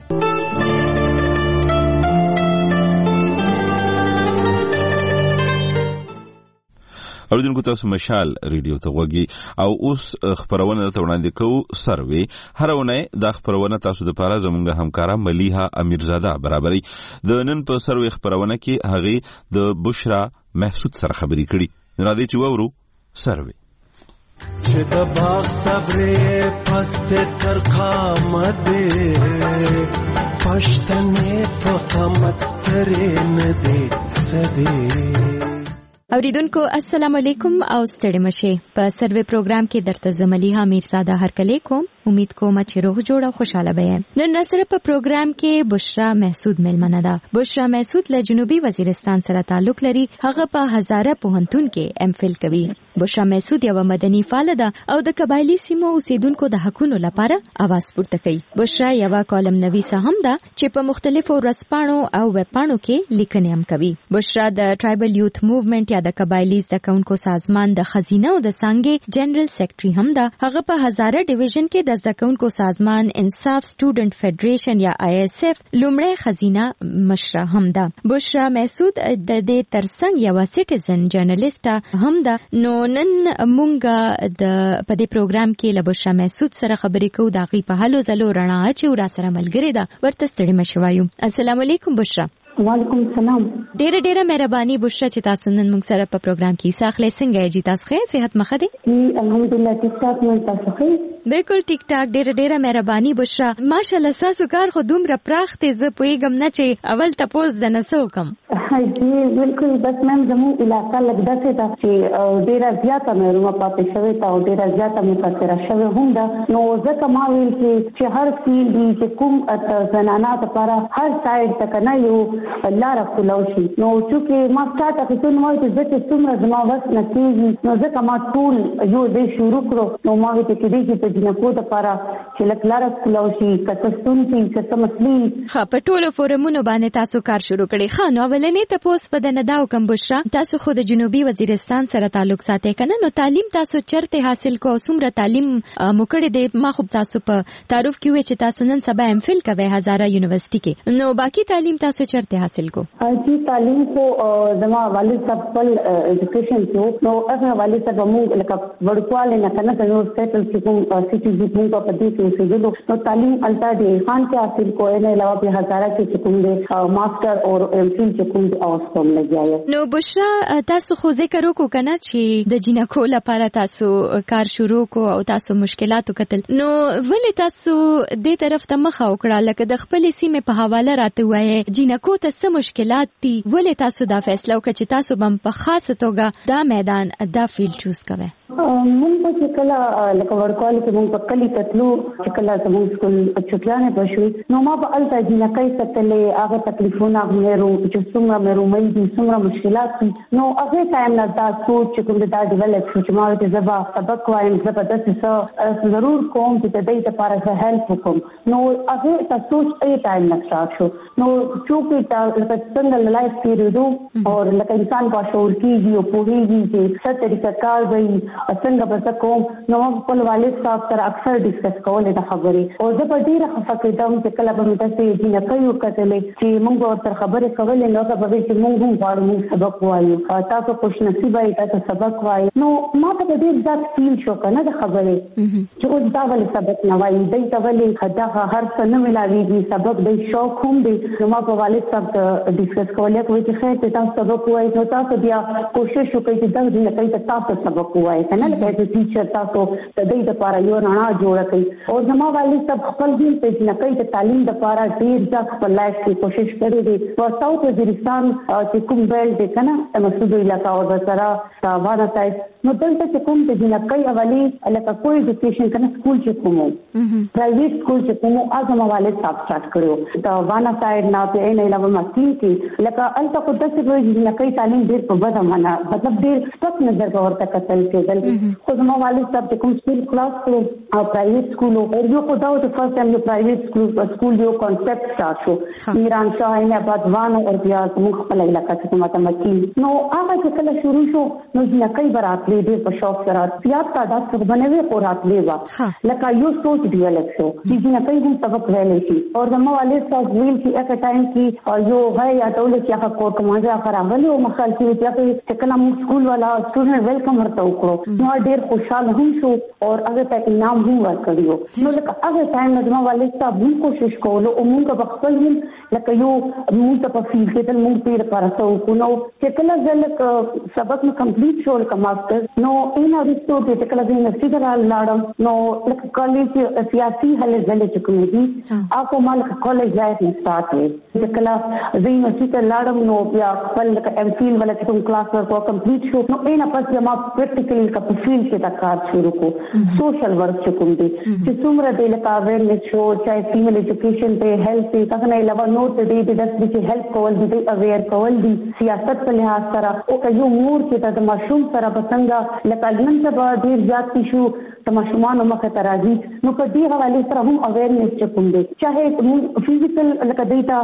اوریدونکو تاسو مشال ریډیو ته غوږی او اوس خبرونه ته وړاندې کوو. سروي هر اونۍ دا خبرونه تاسو د پاره زمونږ همکارا ملیحه امیرزاده برابرۍ د نن په سروي خبرونه کې هغه د بشرا محسود سره خبرې کړي. راځي چې وورو سروي. چې د باغ صبرې پست تر قامت پښتنې په قامت سترې نه دې سدې. اوریدونکو السلام علیکم او ستړي مشه. په سروي پروګرام کې درته زملیحه امیرزاده هرکلی کوم. امید کوم چې روغ جوړ او خوشاله به. نن سره په پروګرام کې بشرا محسود ملمنه ده. بشرا محسود له جنوبي وزیرستان سره تعلق لري. هغه په هزاره پوهنتون کې ام فل کوي. بشرا محسود یو مدني فعال ده او د قبایلی سیمو اوسیدونکو د حقونو لپاره اواز پورته کوي. بشرا یو کالم نویسه هم ده چې په مختلفو ورځپاڼو او ویبپاڼو کې لیکنې هم کوي. بشرا د ټرایبل یوث موومېنټ یا د قبایلی زدهکونکو سازمان د خزینه او د څنګه جنرال سیکریټري هم ده. هغه په هزاره ډیویژن کې د زدهکونکو سازمان انصاف سټوډنټ فدریشن یا آی اس اف لومړی خزینه مشره هم ده. بشرا محسود د دې ترڅنګ یو سټیزن جرنالیسټ هم ده. نو نن مونږه د په دې پروګرام کې له بشرا محسود سره خبرې کوو. د هغې په هلو ځلو رڼا چې را سره ملګرې ده. ورته ستړي مه شوایو. السلام علیکم بشرا. وعلیکم السلام. ډیره ډیره مهرباني بشرا چې تاسو نن موږ سره په پروګرام کې ساخله څنګه یې تاسو ښه صحت مخه دي؟ الحمدلله ټیک ټاک مې تاسو ښه؟ بالکل ټیک ټاک. ډیره ډیره مهرباني بشرا. ماشاءالله تاسو کار خو دومره پراخ دی، زه پوهیږم نه چې اول تاسو د نسو کم. جی بالکل. بس میم زموږ علاقہ لږ داسې ده چې ډیره زیاته محرومه پاتې شوې ده او ډیره زیاته متاثره شوې هم ده. نو ځکه ما ویل چې هر فیلډ وي چې کوم زنانه لپاره هر سایډ ته کنه یو لاره کولاو شي. نو چې ما سٹارټ اخیستل نو چې ځکه څومره زما وس نه کېږي، نو ځکه ما ټول یو دې شروع کړو. نو ما ویل چې دې چې جنکو لپاره چې لکه لاره کولاو شي، کتهستون کې څه مسلې ښه په ټولو فورمونو باندې تاسو کار شروع کړی. ښه نو ولنې تاسو په دنه داو کوم بشرا تاسو خو د جنوبي وزیرستان سره تعلق ساتي کنه؟ نو تعلیم تاسو چرته حاصل کو؟ څومره تعلیم مکړه دې؟ ما خو تاسو په تعارف کې وی چې تاسو نن سبا ام فل کوي هزاره یونیورسيټي کې. نو باقی تعلیم تاسو چرته حاصل کو؟ جی تعلیم کو زما والد صاحب خپل ایجوکیشن کې نو هغه والد صاحب موږ لکه ورکواله نه کنه نو سیټل چې کوم سټي دې موږ په دې کې اوسېدلو. نو تعلیم التا دې خان کې حاصل کو نه علاوه په هزاره کې کوم دې ماستر او ام فل چې کوم اوسم لګیاي. نو بشرا تاسو خو ذکر وکړو کنه چې د جنکو لپاره تاسو کار شروع کو او تاسو مشکلاتو کتل. نو ولې تاسو دې طرف ته مخه وکړه لکه د خپل سیمه په حواله راته وایي جنکو ته څه مشکلات دي؟ ولې تاسو دا فیصله وکړه چې تاسو بم په خاصه توګه دا میدان دا فیلډ چوز کوئ؟ مونږ چې کله لکه ورکوالي کې مونږ په کلی تتلو چې کله زموږ سکول چټیانې بشوي نو ما په الته جنکۍ ستلې هغه تکلیفونه غوړو چې څومره څومره مرومي دي څومره مشکلات دي نو هغه ټایم نه دا سوچ چې کوم دا ډیولپ شو چې ما ته زبا سبق وایم زبا د څه ضرور کوم چې د دې لپاره هیلپ وکم نو هغه تاسو څه ټایم نه شاو نو چې تا څنګه لایف پیریډو او لکه انسان په شعور کې یو پوهیږي چې څه طریقه کار وي څنګه به کوم نو خپل والد صاحب سره اکثر ډیسکس کول د خبرې او زه په ډیره خفه کېدم چې کله به مې تاسو یې نه کوي کتلې چې موږ ورته خبرې کولې نو دا به چې موږ هم غواړو سبق وایو تاسو خوش نصیب وای تاسو سبق وایي نو ما ته ډېر ځات فیل شو کنه د خبرې چې اوس دا ولې سبق نه وایي دای ته ولې خدا هر څه نه ملاويږي سبق د شوق هم دی نو ما په والد صاحب ته ډیسکس کولې کوي چې خیر تاسو سبق وایي نو تاسو بیا کوشش وکړئ چې دا دې نه کوي تاسو سبق وایي کنه لکه چې ټیچر تاسو د دې لپاره یو رڼا جوړ کړئ او زما والد صاحب خپل دې په نه کوي چې تعلیم لپاره ډېر ځکه خپل لایف کې کوشش کړې دي په ساوث وزیرستان چې کوم بیل دی کنه مسعود علاقہ او سره تاوانه سایت نو دلته چې کوم د جنکۍ اولی لکه کوئی ایجوکیشن کنه سکول چې کومو پرایویټ سکول چې کومو اعظم والد صاحب سٹارټ کړو دا وانا سایت نه په نه علاوه ماسین کې لکه الته کو د څه وایي جنکۍ تعلیم ډیر په بده معنا مطلب ډیر سپک نظر په ورته کتل کېدل خو زما والد صاحب چې کوم سکول کلاس کړو او پرایویټ سکول او یو کو دا چې فرست ټایم یو پرایویټ سکول سکول یو کانسپټ سٹارټ شو میران شاه نه بعد وانه او بیا موږ خپل علاقہ کې ماته مکی نو هغه چې کله شروع شو نو جنکۍ برات دې په شوق سره بیا تا دا څه بنوي قرات لیوا لکه یو سوچ ډیولپ شو چې جنکۍ هم سبق ویلې شي او زما والد صاحب ویل چې اګه ټایم کې یو غي یا ډول چې هغه کوټ ماجه خرابلی او مخال کې چې کله موږ سکول والا سټوډنټ ویلکم ورته وکړو نو ډېر خوشاله هم شو او هغه ته انعام هم ورکړیو نو لکه هغه ټایم زما والد صاحب هم کوشش کولو او موږ په خپل لکه یو موږ ته په فیل کې تل موږ پیر پرسو کو نو چې کله ځل سبق مې کمپلیټ شو لکه ماستر نو این اورستو چې کله د یونیورسيټي درال لاړم نو لکه کالج سیاسي هلې ځلې چې کوم دي اكو مال کالج لایف سٹارټ وي چې کله د یونیورسيټي لاړم نو بیا خپل لکه ام فیل ولا چې کوم کلاس ورکو کمپلیټ شو نو این پس ما پریکټیکلی کا په فیل کې دا کار شروع کو سوشل ورک چې کوم دي چې څومره د لکه اویرنس شو چې فیمیل ایجوکیشن ته هیلث ته څنګه نه علاوه نو ته دې د دې هیلپ کول دي اویر کول دي سیاست په لحاظ سره او یو مور چې د ماشوم سره بسنګ لکه نن سبا ډیر زیات شو د ماشومان مخه ته راځي نو په دې حواله سره هم اویرنس چې کوم دي چاهه فزیکل لکه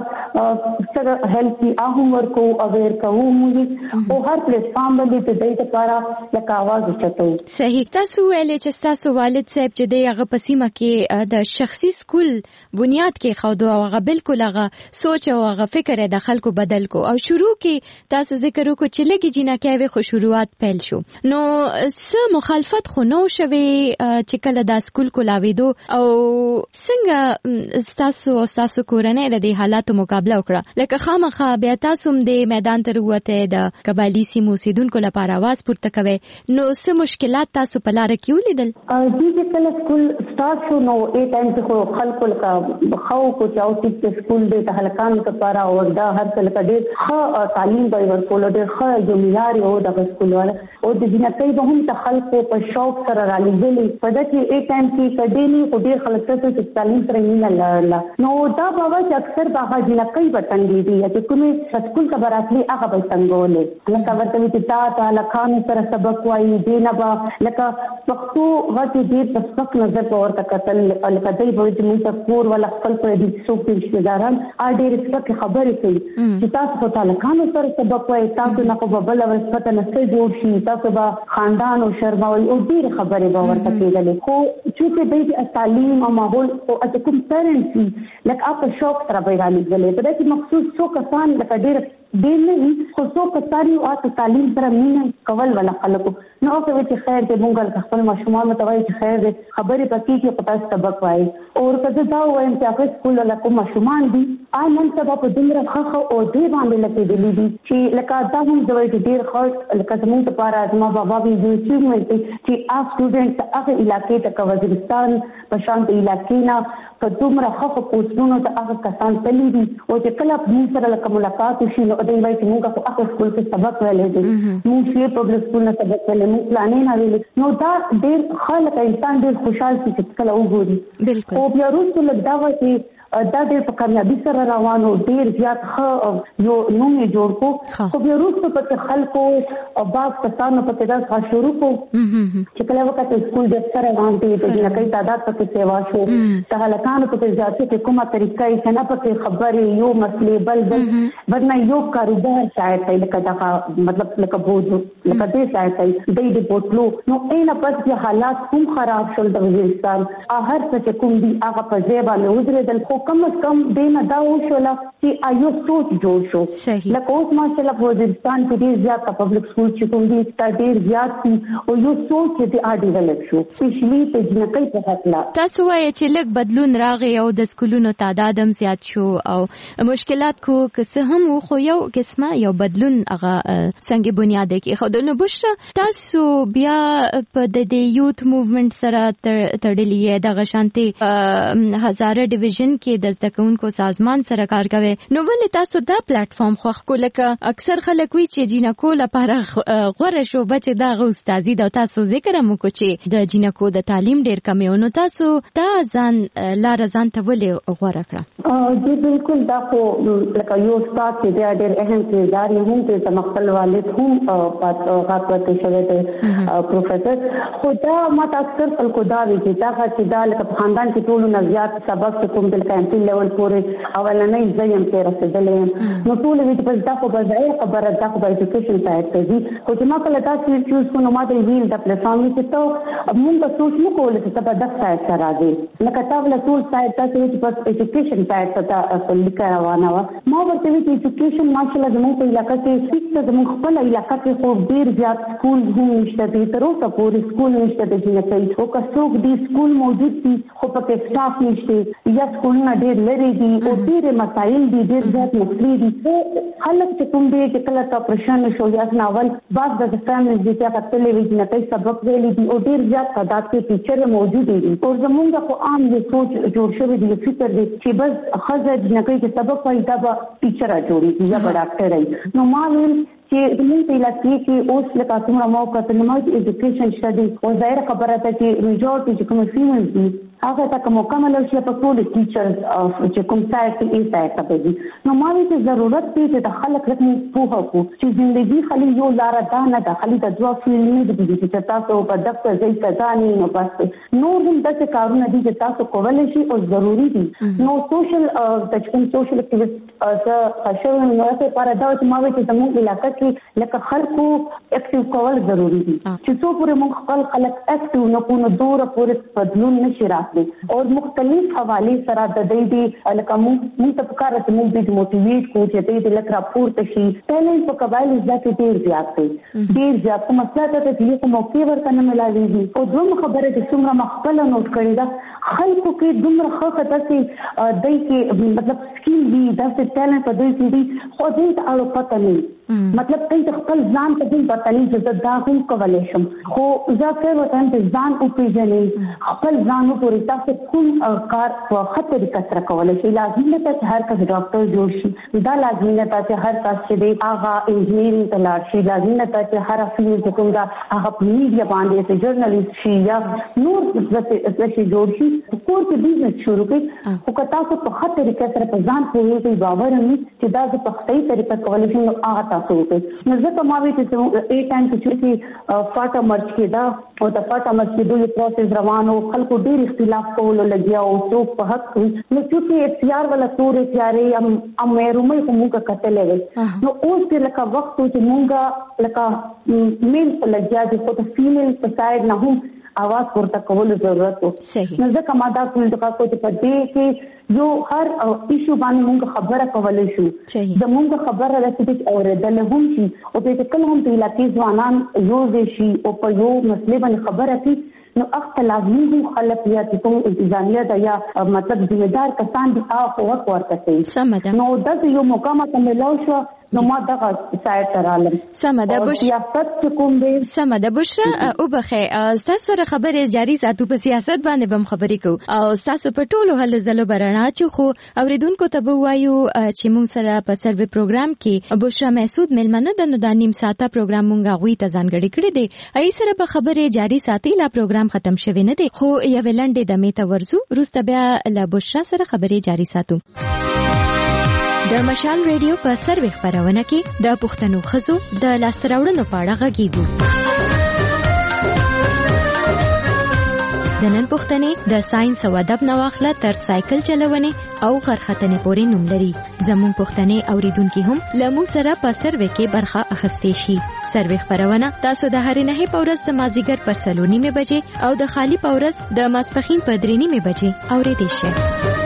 دیتا سره هیلث کی اهم ورکو اویر کوو موږ او هر پلیټ فارم باندې د دې لپاره لکه आवाज وچتو صحیح تاسو ویلې چې تاسو والد صاحب چې دی هغه پسیمه کې د شخصي سکول بنیاد کې خو دا هغه بالکل هغه سوچ او هغه فکر د خلکو بدل کو او شروع کې تاسو ذکر وکړو چې لګي جنا کوي خو شروعات پیل شو نو څه مخالفت خو نو شوي چې کله د سکول کولاویدو او څنګه تاسو او تاسو کورنۍ د دې حالاتو مقابله وکړه لکه خامخا بیا تاسو هم د میدان ته وروته د قبایلی سیمو سیدونکو لپاره आवाज پورته کوي نو څه مشکلات تاسو په لار کې ولیدل چې کله سکول سٹارټ شو نو اې ټایم کې خلکو لکه خو کو چاو چې سکول د هلکانو لپاره او دا هر څه لکه ډېر ښه تعلیم به ورکول ډېر ښه جو معیار یو د سکول والا او د جنکۍ به هم د خلکو په شوق سره را لېږلي په دې کې اې ټایم کې کډېلی خو ډېر خلک ته چې تعلیم سره مینه لرله نو دا بابا چې اکثر به جنکۍ به ټنګېدي یا چې کومې سکول ته به راتلي هغه به ټنګولې لکه ورته وي چې تا ته هلکانو سره سبق وایي دې نه به لکه پښتو ورته ډېر په سپک نظر په ورته کتل لکه دی به چې موږ ته کور والا خپل په دې څوک رشتهداران ا ډېر سپک خبرې کوي چې تاسو په هلکانو سره سبق وایي تاسو نه خو بل ول پته نه څه جوړ شي تاسو به خاندان او شرموي او ډېر خبرې به ورته کېدلې خو چې د تعلیم او ماحول او د کوم پیرنټس لکه اپ شوق سره به راځي په دې مخصوص څو کسان لکه ډېر ډېر نه خو څو کسان او تعلیم سره مینه کول ولا خلکو نو اوس چې خیر دې مونږ خپل ماشومان ته وایي چې خیر دې خبرې پکې کې پتا سبق وایي او کله دا وایم چې هغه سکول ولا کوم ماشومان دي آ نن سبا په دمر خخ او دې باندې لکه دې دي چې لکه دا هم دوی ډېر خاص لکه زموږ لپاره زما بابا وی چې موږ چې ا سټوډنټ هغه علاقې ته وزیرستان په شان د علاقې نه په دمر خخ پوسټونو ته هغه کسان تللی دي او چې کله موږ سره لکه ملاقات وشي نو دوی وایي چې موږ په هغه سکول کې سبق ویلې دي موږ یې پبلک سکول نه سبق ویلې موږ پلانې نه ویلې نو دا ډېر خلک انسان ډېر خوشاله شي چې کله وګوري او بیا وروسته لږ دا وایي دا ډېر په کامیابی سره روانو ډېر زیات ښه یو نوم یې جوړ کو خو بیا وروسته په خلکو او بعض کسانو په دا ښه شروع کو چې کله وخت سکول د سره روان دي د لکه تعداد په سیوا شو ته هلکانو په ځاتو کې کومه طریقه یې کنه په خبرې یو مسلې بل بل بدنا یو کاروبار شاید لکه دا مطلب لکه بوجو لکه دې شاید دی د بوتلو نو اینا پس چې حالات کوم خراب شول د وزیرستان هر څه چې کوم دی هغه په ځای باندې وزریدل خو کم از کم دینه دا وشول چې ایو سوچ جوړ شو لکه اوس ماشاءالله په وزیرستان کې ډیر زیات پبلک سکول چې کوم دي تا ډیر زیات دي او یو سوچ چې اډ ډیولپ شو سپیشلی په جنکۍ په حقله تاسو وایي چې لږ بدلون راغی او د سکولونو تعداد هم زیات شو او مشکلات کو که هم خو یو قسمه یو بدلون هغه څنګه بنیاد کې خو د نو بشره تاسو بیا په د یوت موومېنټ سره تړلې د غشانتي هزاره ډیویژن کې د زدکونکو سازمان سره کار کوي نو ولې تاسو دا پلیټ فارم خو خلک اکثر خلک وی چې جینکو لپاره غوړه شو بچ دا غو استادي د تاسو ذکر مو کو چې د جینکو د تعلیم ډیر کمی او نو تاسو دا ځان لار ځان ته ولې غوړه کړه جی بالکل دا خو لکه یو استاد چې ډیر اهم کردار یې هم د مخبل والد هم په غاټه شوی دی پروفیسور خدا ما اکثر خلکو دا وی چې دا چې دا لکه خاندان کې ټول نه زیات سبق کوم د کانټین لیول پورې اولنې ځیم ته رسیدلې نو ټول وی چې دا خو بځای خبره دا خو ایجوکیشن سایت ته دي خو چې ما کله دا چې چوز کو نو ما د ویل د پلیټفارم کې ته موږ سوچ نه کول چې په دغه سایت سره راځي لکه تا ول ټول سایت ته چې په ایجوکیشن سایت ته لیکه روانه و ما ورته وی چې ایجوکیشن ماشاءالله زموږ په علاقې کې هیڅ زموږ خپل علاقې کې خو ډیر زیات سکول هم نشته دي تر اوسه پورې سکول نشته دي چې او که څوک دی سکول موجود دي خو په سټاف نشته یا سکولونه ډیر لري دي او ډیر مسایل دي ډیر زیات مسلې دي خلک چې کوم دی چې کله تا پرشن شو یا ناول بعض د فیملیز دي چې کتلې وي چې نه سبق ویلي دي او ډیر زیات تعداد کې ټیچر موجود دي او زمونږ خو عام یو سوچ جوړ شوی دی فکر دی چې بس خزه نه کوي چې سبق وایي دا به ټیچر جوړي یا به ډاکټر وي نو ما ویل چې زموږ په علاقې کې اوس لکه څومره موقع ته نماز ایجوکیشن شته او ظاهر خبره ده چې میجورټي چې کوم فیمیل دي هغه ته کوم کمل شي په ټول ټیچرز او چې کوم سایت کې ای سایت ته دي نو ما وی چې ضرورت دی چې د خلک رقم پوهه کو چې ژوندۍ خالي یو لار ده نه ده خالي د ځوا فیل نه دي چې تاسو په دفتر ځای ته ځاني نو بس نور هم د کارونه دي چې تاسو کولای شي او ضروری دي نو سوشل د کوم سوشل اکټیویسټ از خاصه نو ته پر دا چې ما وی چې زموږ علاقې کې لکه خلکو اکټیو کول ضروری دي چې څو پورې موږ خپل خلک اکټیو نه کو نو دور پورې بدلون نشي راځي اور مختلف حواله سره د دې دی لکه موږ ته پکاره چې موږ دې موټیویټ کو چې دې لکه راپورته شي ټیلنټ په قبایل ځکه ډیر زیات دی ډیر زیات مسله ته چې کوم موقع ورته نه ملاويږي او دوه خبره چې څومره مخبل نوٹ کړی دا خلکو کې دومره خفه تاسو دای کې مطلب سکیل دی دا څه ټیلنټ په دې کې دی خو دې ته اړه پته نه مطلب کله خپل ځان ته دې پته نه چې دا هم کولای شم خو ځکه وطن ته ځان او پیژنې خپل ځان پورې تاسو کوم کار په خطر طریقه سره کولای شي لازم نه چې هر کس ډاکټر جوړ شي دا لازم نه چې هر کس چې هغه انجینرینګ ته لاړ شي لازم نه چې هر افیل چې کوم دا هغه په میډیا باندې چې ژورنالیست شي یا نور څه جوړ شي کور کې بزنس شروع کړي خو که تاسو په خطر طریقه سره په ځان پوهیږئ باور نه چې دا په صحیح طریقه کولای شي نو هغه تاسو وکړئ نو ځکه ما وی چې ای ټایم چې فاټا مرچ کې دا او د فاټا مرچ کې دوی پروسس روانو خلکو ډیر اختلاف کول لګیا او څوک په حق نو چې اختیار ولا تور اختیاري ام ام مېرومې کومه کتلې نو اوس په لکه وخت چې مونږه لکه میل په لګیا دي خو د فیمیل په سایډ نه هم आवाज ورته کول ضرورت وو نو ځکه ما دا ټول د تاسو ته پدې کې یو هر ایشو باندې موږ خبره کولای شو زموږ خبره راځي او ردل هم شي او په کله هم په علاقې ځوانان یو دي شي او په یو مسله باندې خبره کوي نو اخت لازمي خلک یا چې کوم انتظامیه دا یا مطلب ذمہ دار کسان دي هغه وخت ورته کوي نو د یو موقع ما ته ملو شو نو ما دغه سایت ترالم سمده بش سیاست کوم دی سمده بشرا او بخې تاسو سره خبره جاری ساتو په سیاست باندې بم خبرې کو او تاسو په ټولو هله زلو برنا چې خو اوریدونکو ته وایو چې مونږ سره په سروې پروګرام کې بشرا محسود ملمنه د نو د نیم ساعته پروګرام مونږه غوي ته ځانګړي کړی دی ای سره په خبره جاری ساتي لا پروګرام ختم شوی نه دی خو یو لنډه د میته ورزو روسته بیا له بشرا سره خبره جاری ساتو د مشال ریډیو په سروې خبرونه کې د پښتنو خزو د لاستراوړنو په اړه غږیږو د نن پښتنې د ساينس او ادب نواخله تر سایکل چلونې او غرختنې پورې نوم لري زموږ پښتنې اوریدونکو هم لمون سره په سروې کې برخه اخستې شي سروې خبرونه تاسو د هرې نه په ورځ د مازیګر پر سلونی می بجې او د خالی په ورځ د ماسپخین په درېنی می بجې اورېدې شي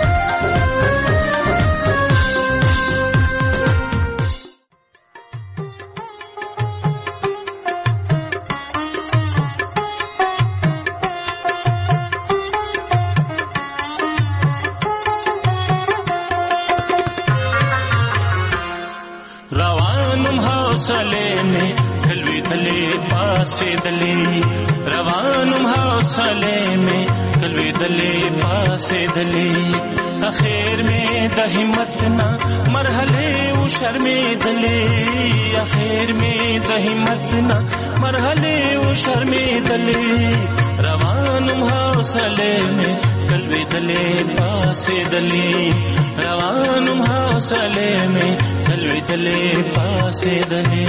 حوصله میں کلوی دلے پاسے دلے روانم حوصله میں کلوی دلے پاسے دلے اخیر میں د ہمت نہ مرحلے او شرمے دلے اخیر میں د ہمت نہ مرحلے او شرمے دلے روانم حوصله میں کلوی دلے پاسے دلے روانم حوصله میں کلوی دلے پاسے دلے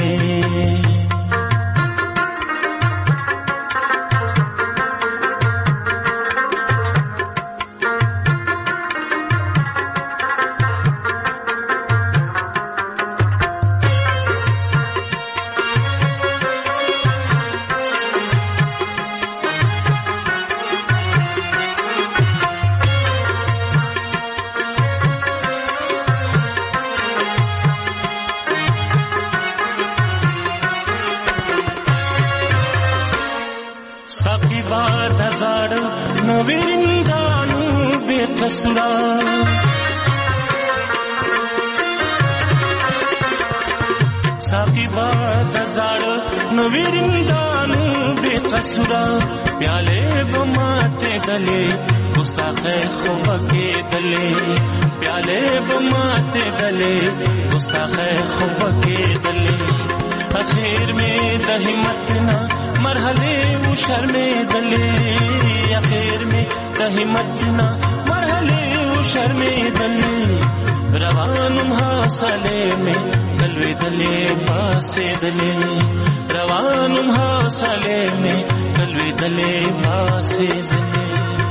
साकी बात जाड़ नवीरिंदानु बेकसुरा प्याले बमाते दले गुस्ताखे खुब के दले प्याले बमाते दले गुस्ताखे खुब के दले आखिर में दहिमत ना मरहले वो शर्मे दले आखिर में दहिमत ना मरहले वो शर्मे दले रवानुम हासले में कलवे दले पासे दले रवानुम हासले में कलवे दले पासे दले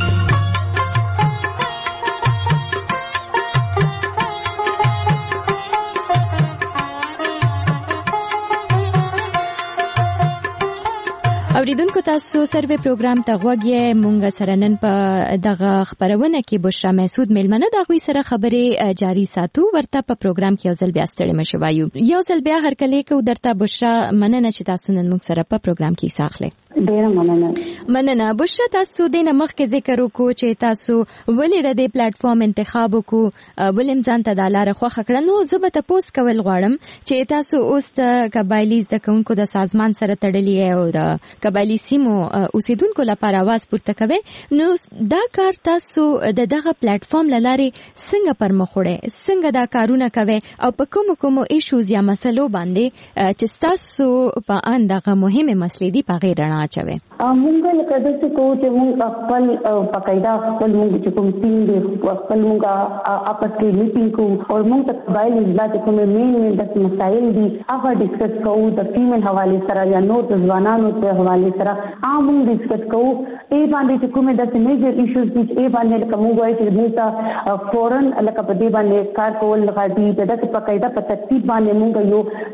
اوریدونکو تاسو سروې پروګرام ته غوږی مونږ سره نن په دغه خبرونه کې بشرا محسود ملمنه د غوي سره خبرې جاری ساتو ورته په پروګرام کې یو ځل بیا ستړي مشوایو یو ځل بیا هر کله کو درته بشرا مننه چې تاسو نن مونږ سره په پروګرام کې ساخله ډیر مننه مننه بشرا تاسو د نمخ کې ذکر وکړو چې تاسو ولې د دې پلیټ فارم انتخاب وکړو ولیم ځان ته د لار خو خکړنو زه به تاسو کول غواړم چې تاسو اوس د قبایلی د کونکو د سازمان سره تړلې او د قبایلی سیمو اوسیدونکو لپاره आवाज پورته کوي نو دا کار تاسو د دغه پلیټ فارم لاره څنګه پر مخ وړئ څنګه دا کارونه کوي او په کوم کوم ایشوز یا مسلو باندې چې تاسو په ان دغه مهمه مسلې دی په غیر رڼا اچوي مونږ لکه د څه کوو چې مونږ خپل پقایدا خپل مونږ چې کوم ټیم دی خپل مونږه اپس کې میټینګ کوو او مونږ ته قبایلی ځات کوم مین مین د مسایل دي هغه ډیسکس کوو د فیمل حواله سره یا نور د ځوانانو په حواله سره عام ډیسکس کوو ای باندې چې کومه د میجر ایشوز دي ای باندې کوم وایي چې موږ فورن لکه په دې باندې کار کول غواړي د دغه پقایدا په ترتیب باندې موږ یو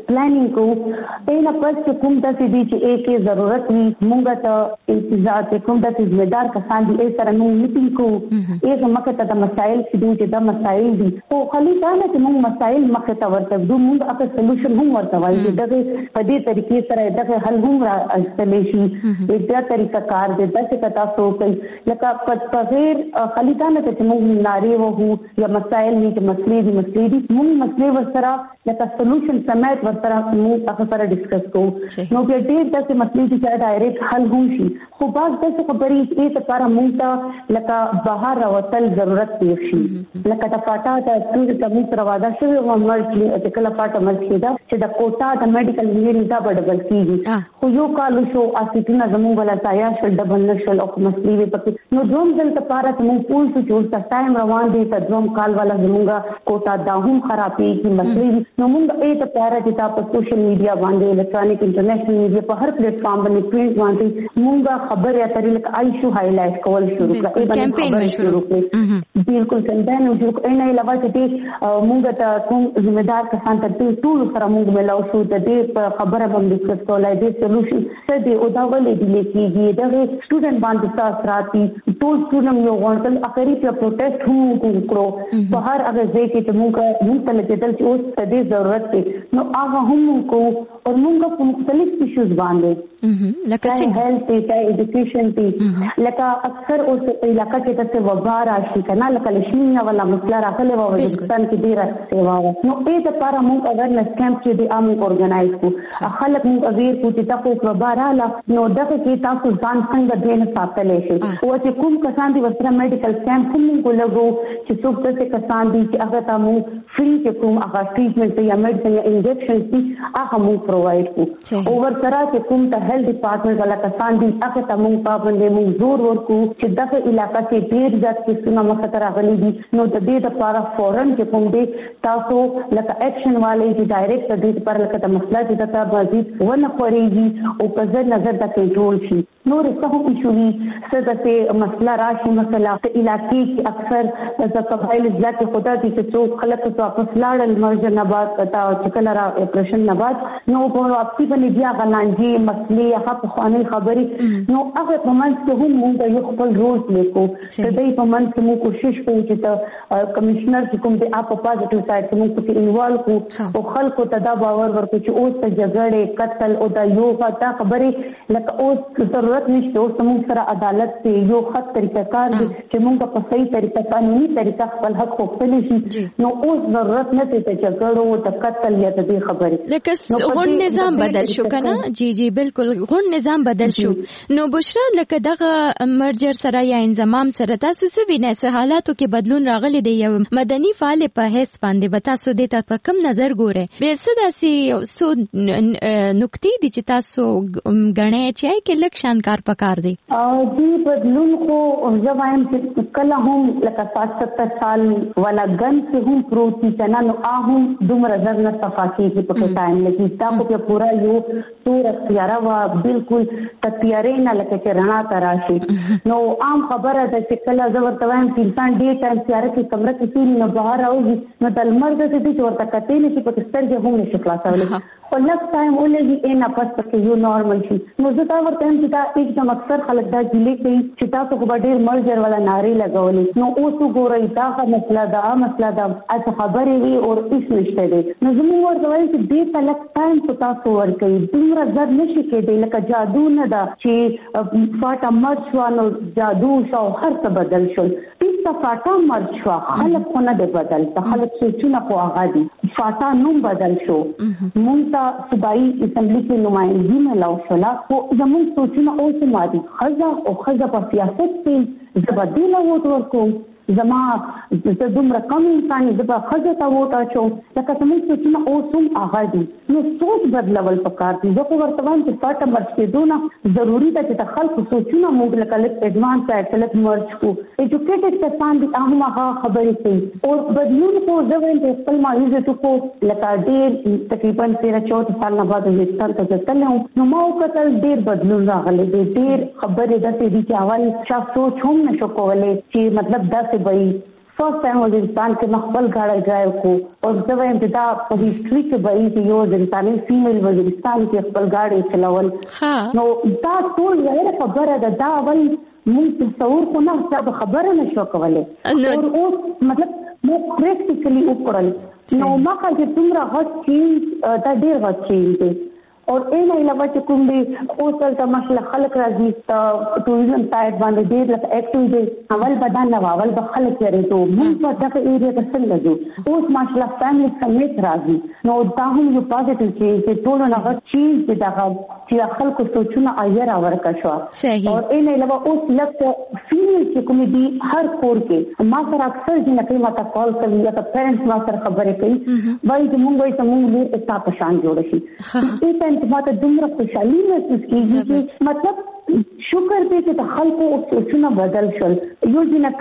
پلانینګ کوو اینا پس کوم د دې چې ایکي ضرورت وي مونږ ته انتظار ته کوم د ذمہدار کسان دي ای سره موږ میټینګ کوو ایغه مکه ته د مسائل چې د مسائل دي او خالي دا نه چې موږ مسائل مکه ته ورته دوه موږ اته سولوشن هم ورته وایي دغه په دې طریقې سره دغه حل هم راځي شي دا طریقه کار دې د څه تاسو کوي لکه په غیر خالي دا نه چې موږ ناری وو یا مسائل نه چې مسلې دي مسلې دي موږ مسلې ورسره لکه سولوشن سمیت ورسره موږ هغه سره ډیسکس کوو نو په دې د څه مسلې چې ډایرکټ حل هم شي خو باز د څه خبرې چې ته لپاره موږ ته لکه بهر راوتل ضرورت دی شي لکه د پاټا د ټول کمی سره واده شوی او مرګ چې کله پاټا مرګ کېدا چې د کوټا د میډیکل انجینرینګ دا ډبل کیږي خو یو کال شو اسیټونه زموږ ولا تایا شل ډبل نشل او مسلې پکې نو دوم ځل لپاره موږ پول څه جوړ ټایم روان دي ته دوم کال والا زموږ کوټا دا هم خرابې کی مسلې نو موږ یې ته لپاره چې تاسو سوشل میډیا باندې الکترونیک انټرنیشنل میډیا په هر پلیټ فارم باندې پرینټ باندې موږ خبره اترې لکه آیشو هایلایټ کول شروع کړه ای باندې شروع کړه بالکل څنګه نو چې نه علاوه چې موږ ته کوم ذمہدار کسان ته ټول سره موږ ملاو شو د دې خبره باندې ډیسکس کولای دي سولوشن څه دی او دا ولې دی لکېږي دا سټوډنټ باندې تاسو راتي ټول سټوډنټ یو غونډل اخري په پروټیسټ هم وکړو په هر هغه ځای کې چې موږ موږ ته لګیدل چې اوس د دې ضرورت دی نو هغه هم کو او موږ په مختلف ایشوز باندې لکه هیلث ته ایجوکیشن ته لکه اکثر اوس علاقہ کې تاسو وبا راشي کنه لکه لشمینه ولا مسله راغله و وزستان کې ډیره سیوا نو دې لپاره موږ اگر نسکم چې د عام اورګنایز کو خلک موږ اویر کو چې تاسو وبا رااله نو دغه کې تاسو ځان څنګه دین ساتلې شي او چې کوم کسان دي ورسره میډیکل کیمپ هم موږ لګو چې څوک څه کسان دي چې هغه ته موږ فری کې کوم هغه ټریټمنټ یا میډیسن یا انجکشن دي هغه موږ پرووایډ کو او ورسره چې کوم ته هیلث ډپارټمنټ والا کسان دي هغه ته موږ پابندې موږ زور ورکو چې دغه علاقې کې ډېر ځات کې څونه مخاطر راغلي دي نو د دې لپاره فورن چې کوم دي تاسو لکه اکشن والے چې ډایرکټ د دې لپاره لکه د مسله چې د تاسو مزید ونه خوريږي او په ځای نظر د کنټرول شي نو رسته هم شوي څه د مسله راشي مثلا په علاقې کې اکثر د قبایل ځات خدا دي چې څو خلک ته واپس لاړل مرګ نه بعد پتا چې کله را اپریشن نه بعد نو په واپسی باندې بیا غلانجي مسلې هغه په خواني خبرې نو هغه په منځ کې هم موږ یو خپل رول پلی کوو چې دای په منځ کې موږ کوشش کوو چې د کمشنر چې کوم د اپ پازټیو سایډ کې موږ پکې انوالو کوو او خلکو ته دا باور ورکړو چې اوس ته جګړې قتل او دا یو غټه خبرې لکه اوس ضرورت نشته اوس موږ سره عدالت ته یو خط طریقه کار دي چې موږ په صحیح طریقه قانوني طریقه خپل حق وغوښتلی شي نو اوس ضرورت نه دی چې جګړو د قتل یا د دې خبرې لکه غون نظام بدل شو کنه جی جی بالکل غون نظام بدل شو نو بشرا لکه دغه مرجر سره یا انضمام سره تاسو څه وینئ څه حالاتو کې بدلون راغلی دی یو مدني فعال په هیڅ باندې به تاسو دې ته په کم نظر ګورئ به څه داسې سو نقطې دي چې تاسو غنئ چې کې لک شانکار پکار دی جی بدلون خو زه وایم چې کله هم لکه ساٹھ ستر سال والا ګن چې هم پروتي کنه نو هم دومره زر نه صفا کیږي په ټایم لګي تا خو په پورا یو تور اختیارا وا بالکل تیارې نه لکه چې رڼا تراشي نو عام خبره ده چې کله زه ورته وایم چې انسان ډېر ټایم تیاره کې کمره کې سوري نه بهر راوځي نو د لمر د دې چې ورته کتې نه شي په سترګې هم نشي خلاصولی خو لږ ټایم ولګي ان پس پکې یو نارمل شي نو زه دا ورته وایم چې دا एकदम اکثر خلک دا ګیلې کوي چې تاسو خو ډېر مرجر والا نارې لګولې نو اوس وګورئ دا مسله دا مسله دا اته خبرې وي او هیڅ نشته دی نو زموږ ورته وایي چې دې ته لږ ټایم په تاسو ورکوي دومره زر نشي کېدی لکه جادو نه ده چې فاټه مرچ شوه نو جادو شو هر څه بدل شول هیڅ فاټه مرچ شوه خلک خو نه دی بدل ته خلک سوچونه خو هغه دي فاټه نوم بدل شو مونږ ته صوبایي اسمبلی کې نمائندګي ملاو شوله خو زموږ سوچونه اوس هم دي ښځه او ښځه په سیاست کې زه به دې له ووټ ورکوم زما زه دومره کم انسان زه به ښځو ته ووټ اچوم لکه زموږ سوچونه اوس هم هغه دي نو سوچ بدلول پکار دي زه خو ورته وایم چې فاټه مرچ کېدو نه ضروري ده چې د خلکو سوچونه موږ لکه لږ ایډوانس سایډ لږ مرچ کړو ایجوکیټډ کسان دي هم هغه خبرې کوي او بدلون خو زه وایم چې خپل مایوزه تو کو لکه ډېر تقریبا تیرہ چودہ سال نه بعد هندوستان ته ځتلی وم نو ما وکتل ډېر بدلون راغلی دی ډېر خبرې داسې دي چې اول چا سوچ هم نشو کولی چې مطلب داسې به فرست ټایم وزیرستان کې مخبل غاړه ډرایو کو او زه وایم چې دا په هیستوري کې به یې یو وزیرستاني فیمیل وزیرستان کې خپل غاړه چلاول نو دا ټول غیر خبره ده دا اول موږ تصور کو نه څه خبره نشو کولای او اوس مطلب مو پریکټیکلی وکړل نو ما چې څومره هڅ چینج دا ډیر هڅ چینج دی اور این علاوه چې کوم دی اوسل د ماشله خلک راځي ته ټوریزم سایت باندې ډیر لکه اکټیو دی اول بدن نو اول به خلک لري ته موږ په دغه ایریا کې څنګه جو اوس ماشله فیملی سمیت راځي نو دا هم یو پازیټیو چې ټول نه چیز دی دغه چې خلکو سوچونه ایر اورکا شو اور این علاوه اوس لکه فیمیل چې کوم دی هر کور کې ما سره اکثر جن کې ماته کال کوي یا ته پیرنټس ما سره خبرې کوي وایي چې موږ وایي چې موږ لور په تاسو شان جوړ شي ماته دومره خوشحالي محسوس کیږي چې مطلب شکر دې چې د خلکو سوچونه بدل شول یو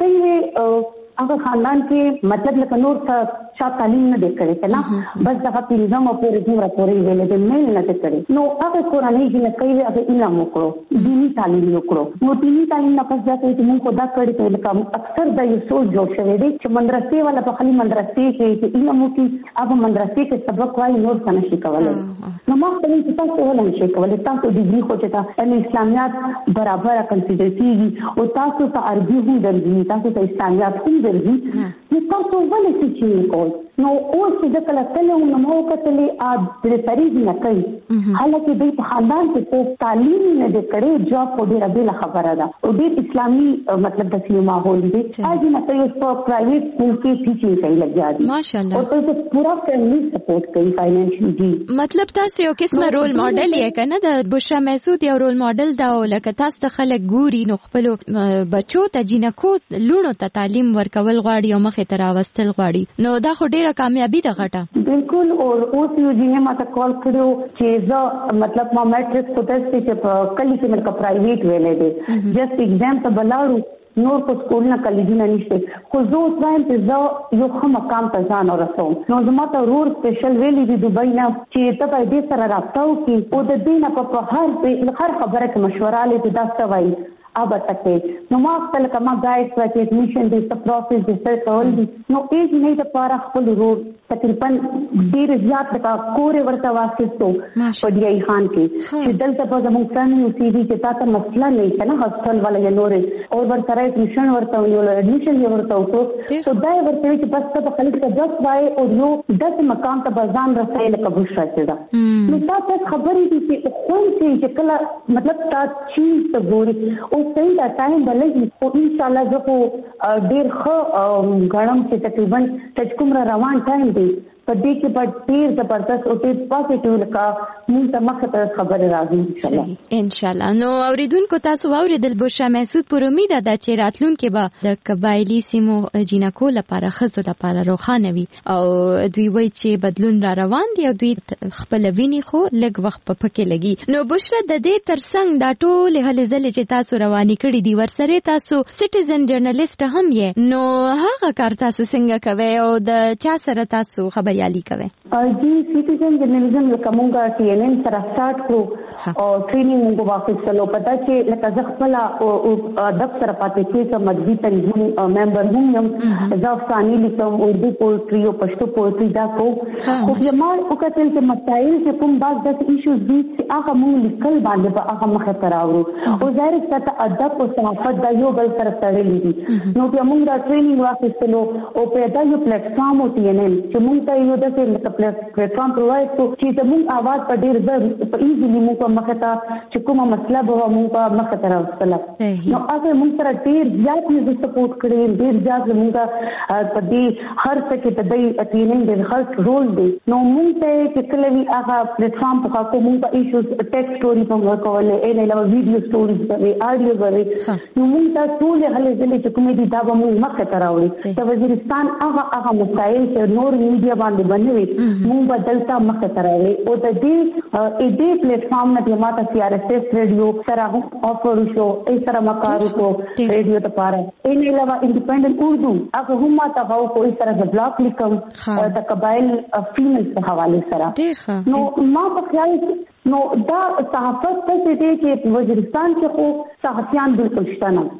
جنکې هغه خاندان کې مطلب لکه نور څه چا تعلیم نه دی کړی کنه بس دغه پیلزم او پورې دومره پورې ویلې د میل نه کړی نو هغه قرآني جنکې هغه علم وکړو دینی تعلیم وکړو نو دینی تعلیم نه پس ځکه چې موږ خدا کړی ته لکه اکثر د یو سوچ جوړ شوی دی چې مدرسې والا په خالي مدرسې کې چې علم وکړي هغه مدرسې کې سبق وایي نور څه نشي کولای نو ما خپل چې تاسو ولې نشي کولای تاسو ډیګري خو چې تا اسلامیات برابر کنسیډر کیږي او تاسو ته عربي هم درځي تاسو ته اسلامیات هم درځي نو تاسو ولې څه چی کوئ نو اوس چې کله کله نو مو کتلې ا د تاریخ نه کوي حالکه د خاندان کې تعلیم نه د کړي جاب کو ډیره بل خبره ده او ډیر اسلامي مطلب د سیمه ماحول دی اج نه کوي په پرایویټ سکول کې ټیچینګ کوي لګیا دي ماشاءالله او ته پورا فیملی سپورټ کوي فاینانشلی مطلب تاسو یو قسمه رول ماډل یې کنه د بشرا محسود یو رول ماډل دا لکه تاسو ته خلک ګوري نو خپل بچو ته جنکو لونو ته تعلیم ورکول غواړي او مخه تر واستل غواړي نو دا خو ډیره کامیابی ده غټه بالکل او اوس یو جنې ماته کال کړو چې زه مطلب ما میټرک کو تاسو چې په کلی کې مې پرایویټ ویلې دي جست ایگزام ته بلاړو نور په سکول نه کلیجونه نشته خو زه اوس وایم چې زه یو ښه مقام ته ځان ورسوم نو زما ته ورور سپیشل ویلي دي دوبۍ نه چې ته باید دې سره رابطه وکړي او د دې نه په هر هر خبره کې مشوره لري چې دا څه وایي اب تکې نو ما خپل کما گایډ کړی ایڈمیشن دې څه پروسس دې څه کول دي نو ایج نه د پاره خپل رول تقریبا ډیر زیات کا کور ورته واسطو په دی ای خان کې چې دلته په زموږ څنګه یو سی وی چې تاسو مسله نه کنه هاستل والا یا نورې او ورته ایڈمیشن ورته یو ایڈمیشن یو ورته وکړو سو دا ورته چې بس ته خالص جس وای او یو داس مقام ته بزان رسېل کبو شته دا نو تاسو خبرې دي چې خو چې کله مطلب تاسو چیز ته ګوري او صحیح دا ټایم بلګي او ان شاء الله زه کو ډیر ښه غړم چې تقریبا تجکم را روان ټایم دی په دې کې په ډیر زبردست او ډیر پوزټیو لکه موږ ته مخه ته خبره راځي ان شاء الله ان شاء الله نو اوریدونکو تاسو اوریدل بشرا محسود پر امید ده چې راتلونکي به د قبایلی سیمو جنکو لپاره خزو لپاره روښانه وي او دوی وایي چې بدلون را روان دی او دوی خپل ویني خو لږ وخت په پکې لګي نو بشرا د دې ترڅنګ دا ټول هلې ځلې چې تاسو رواني کړې دي ورسره تاسو سټیزن جرنالیست هم یې نو هغه کار تاسو څنګه کوي او د چا سره تاسو خبر یالي کوي جی سټیزن جرنالیزم کومه ټي ان ان سره سٹارټ کړو او ټریننګ موږ واپس چلو پتا چې لکه ځ خپل او دفتر پاتې کې چې مدبي تنظیم ممبر هم یم ځافانی لیکم اردو پوئټري او پښتو پوئټري دا کو خو زموږ وکړل چې مسایل چې کوم بعض د ایشوز دي چې هغه موږ لیکل باندې په هغه مخه تراوړو او ظاهر څه ادب او صحافت د یو بل سره تړلې دي نو بیا موږ دا ټریننګ واپس چلو او په دا یو پلیټ فارم او ټي ان ان چې موږ ته یو د پلیټ فارم پرووایډ کو چې زموږ आवाज په ډیر ځای په ایزیلی موږ په مخه ته چې کومه مسله به موږ په مخه ته راوستله نو هغه موږ سره ډیر زیات موږ سپورټ کړی ډیر زیات موږ په دې هر څه کې د دې ټریننګ د خاص رول دی نو موږ ته چې کله وی هغه پلیټ فارم په خاطر موږ په ایشوز ټیکسټ سټوري په موږ کولې ان علاوه ویډیو سټوریز کوي اډیو کوي نو موږ ته ټول هلې ځلې چې کومې دي دا به موږ مخه ته راوړي د وزیرستان هغه هغه مسایل چې نور میډیا باندې بنوي موږ بدلتا مخه ته راوړي او د دې ا دې پلیټ فارم نه ماته سی آر ایس ایس ریډیو سره هم افر شو ای سره مکارو کو ریډیو ته پاره ان علاوه انډیپندنٹ اردو هغه هم ماته هاو کوئی سره د بلاک لیکم د قبایل فیمیل په حواله سره نو ما په خیال نو دا صحافت څه دي چې وزیرستان کې خو صحافیان بالکل شته نه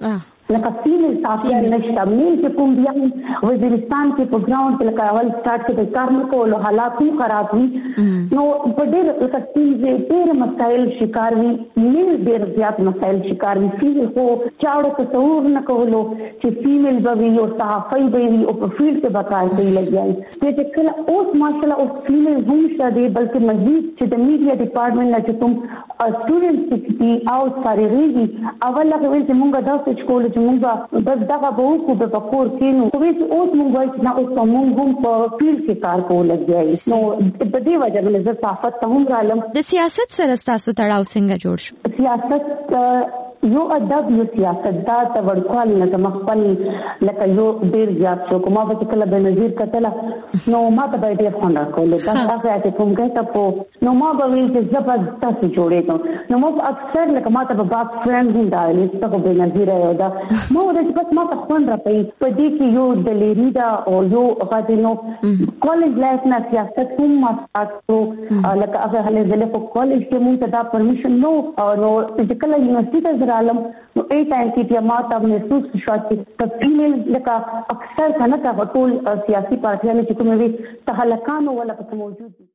لکه فیمیل تافیل نشته میل چې کوم بیا وزیرستان کې په ګراوند کې لکه اول سٹارټ کې د کار نه کولو حالات هم خراب وي نو په ډېر لکه فیمیل ډېر مسایل شکار وي میل ډېر زیات مسایل شکار وي فیمیل خو چاړو تصور نه کولو چې فیمیل به وي او صحافي به وي او په فیلډ کې به کار کوي لګیای چې کله اوس ماشاءالله اوس فیمیل هم شته دی بلکې مزید چې د میډیا ډپارټمنټ نه چې کوم سټوډنټس دي او فارغېږي اول هغه ویل چې موږ دا څه کول چې موږ بس دغه به وکړو د پکور کینو خو اوس موږ وایو چې نه اوس موږ هم په فیلډ کې کار کول لګیای نو په دې وجه باندې زه صحافت ته هم رالم د سیاست سره تاسو تړاو څنګه جوړ شو سیاست یو ادب یو سیاست دا ته ورکوال نه زما خپل لکه یو ډیر زیات شو کومه به کله به نظیر کتل نو ما ته به ډیر خوند راکول دا هغه چې کوم ګټه په نو ما به ویل چې زبردست جوړېږم نو ما اکثر لکه ما ته به باپ فرند هم دا لسته کو به نظیر یو دا ما ورته بس ما ته خوند راپي په دې کې یو دلیری دا او یو هغه نو کالج لایف نه سیاست هم ما تاسو لکه هغه هله زله په کالج کې مونږ ته دا پرمیشن نو نو چې کله یونیورسيټي ته عالم نو ای ټایم کې ما ته محسوس شو چې فیمیل لکه اکثر کنه تا ټول سیاسي پارټیانو چې کومې تهلکانو ولا پکې موجود دي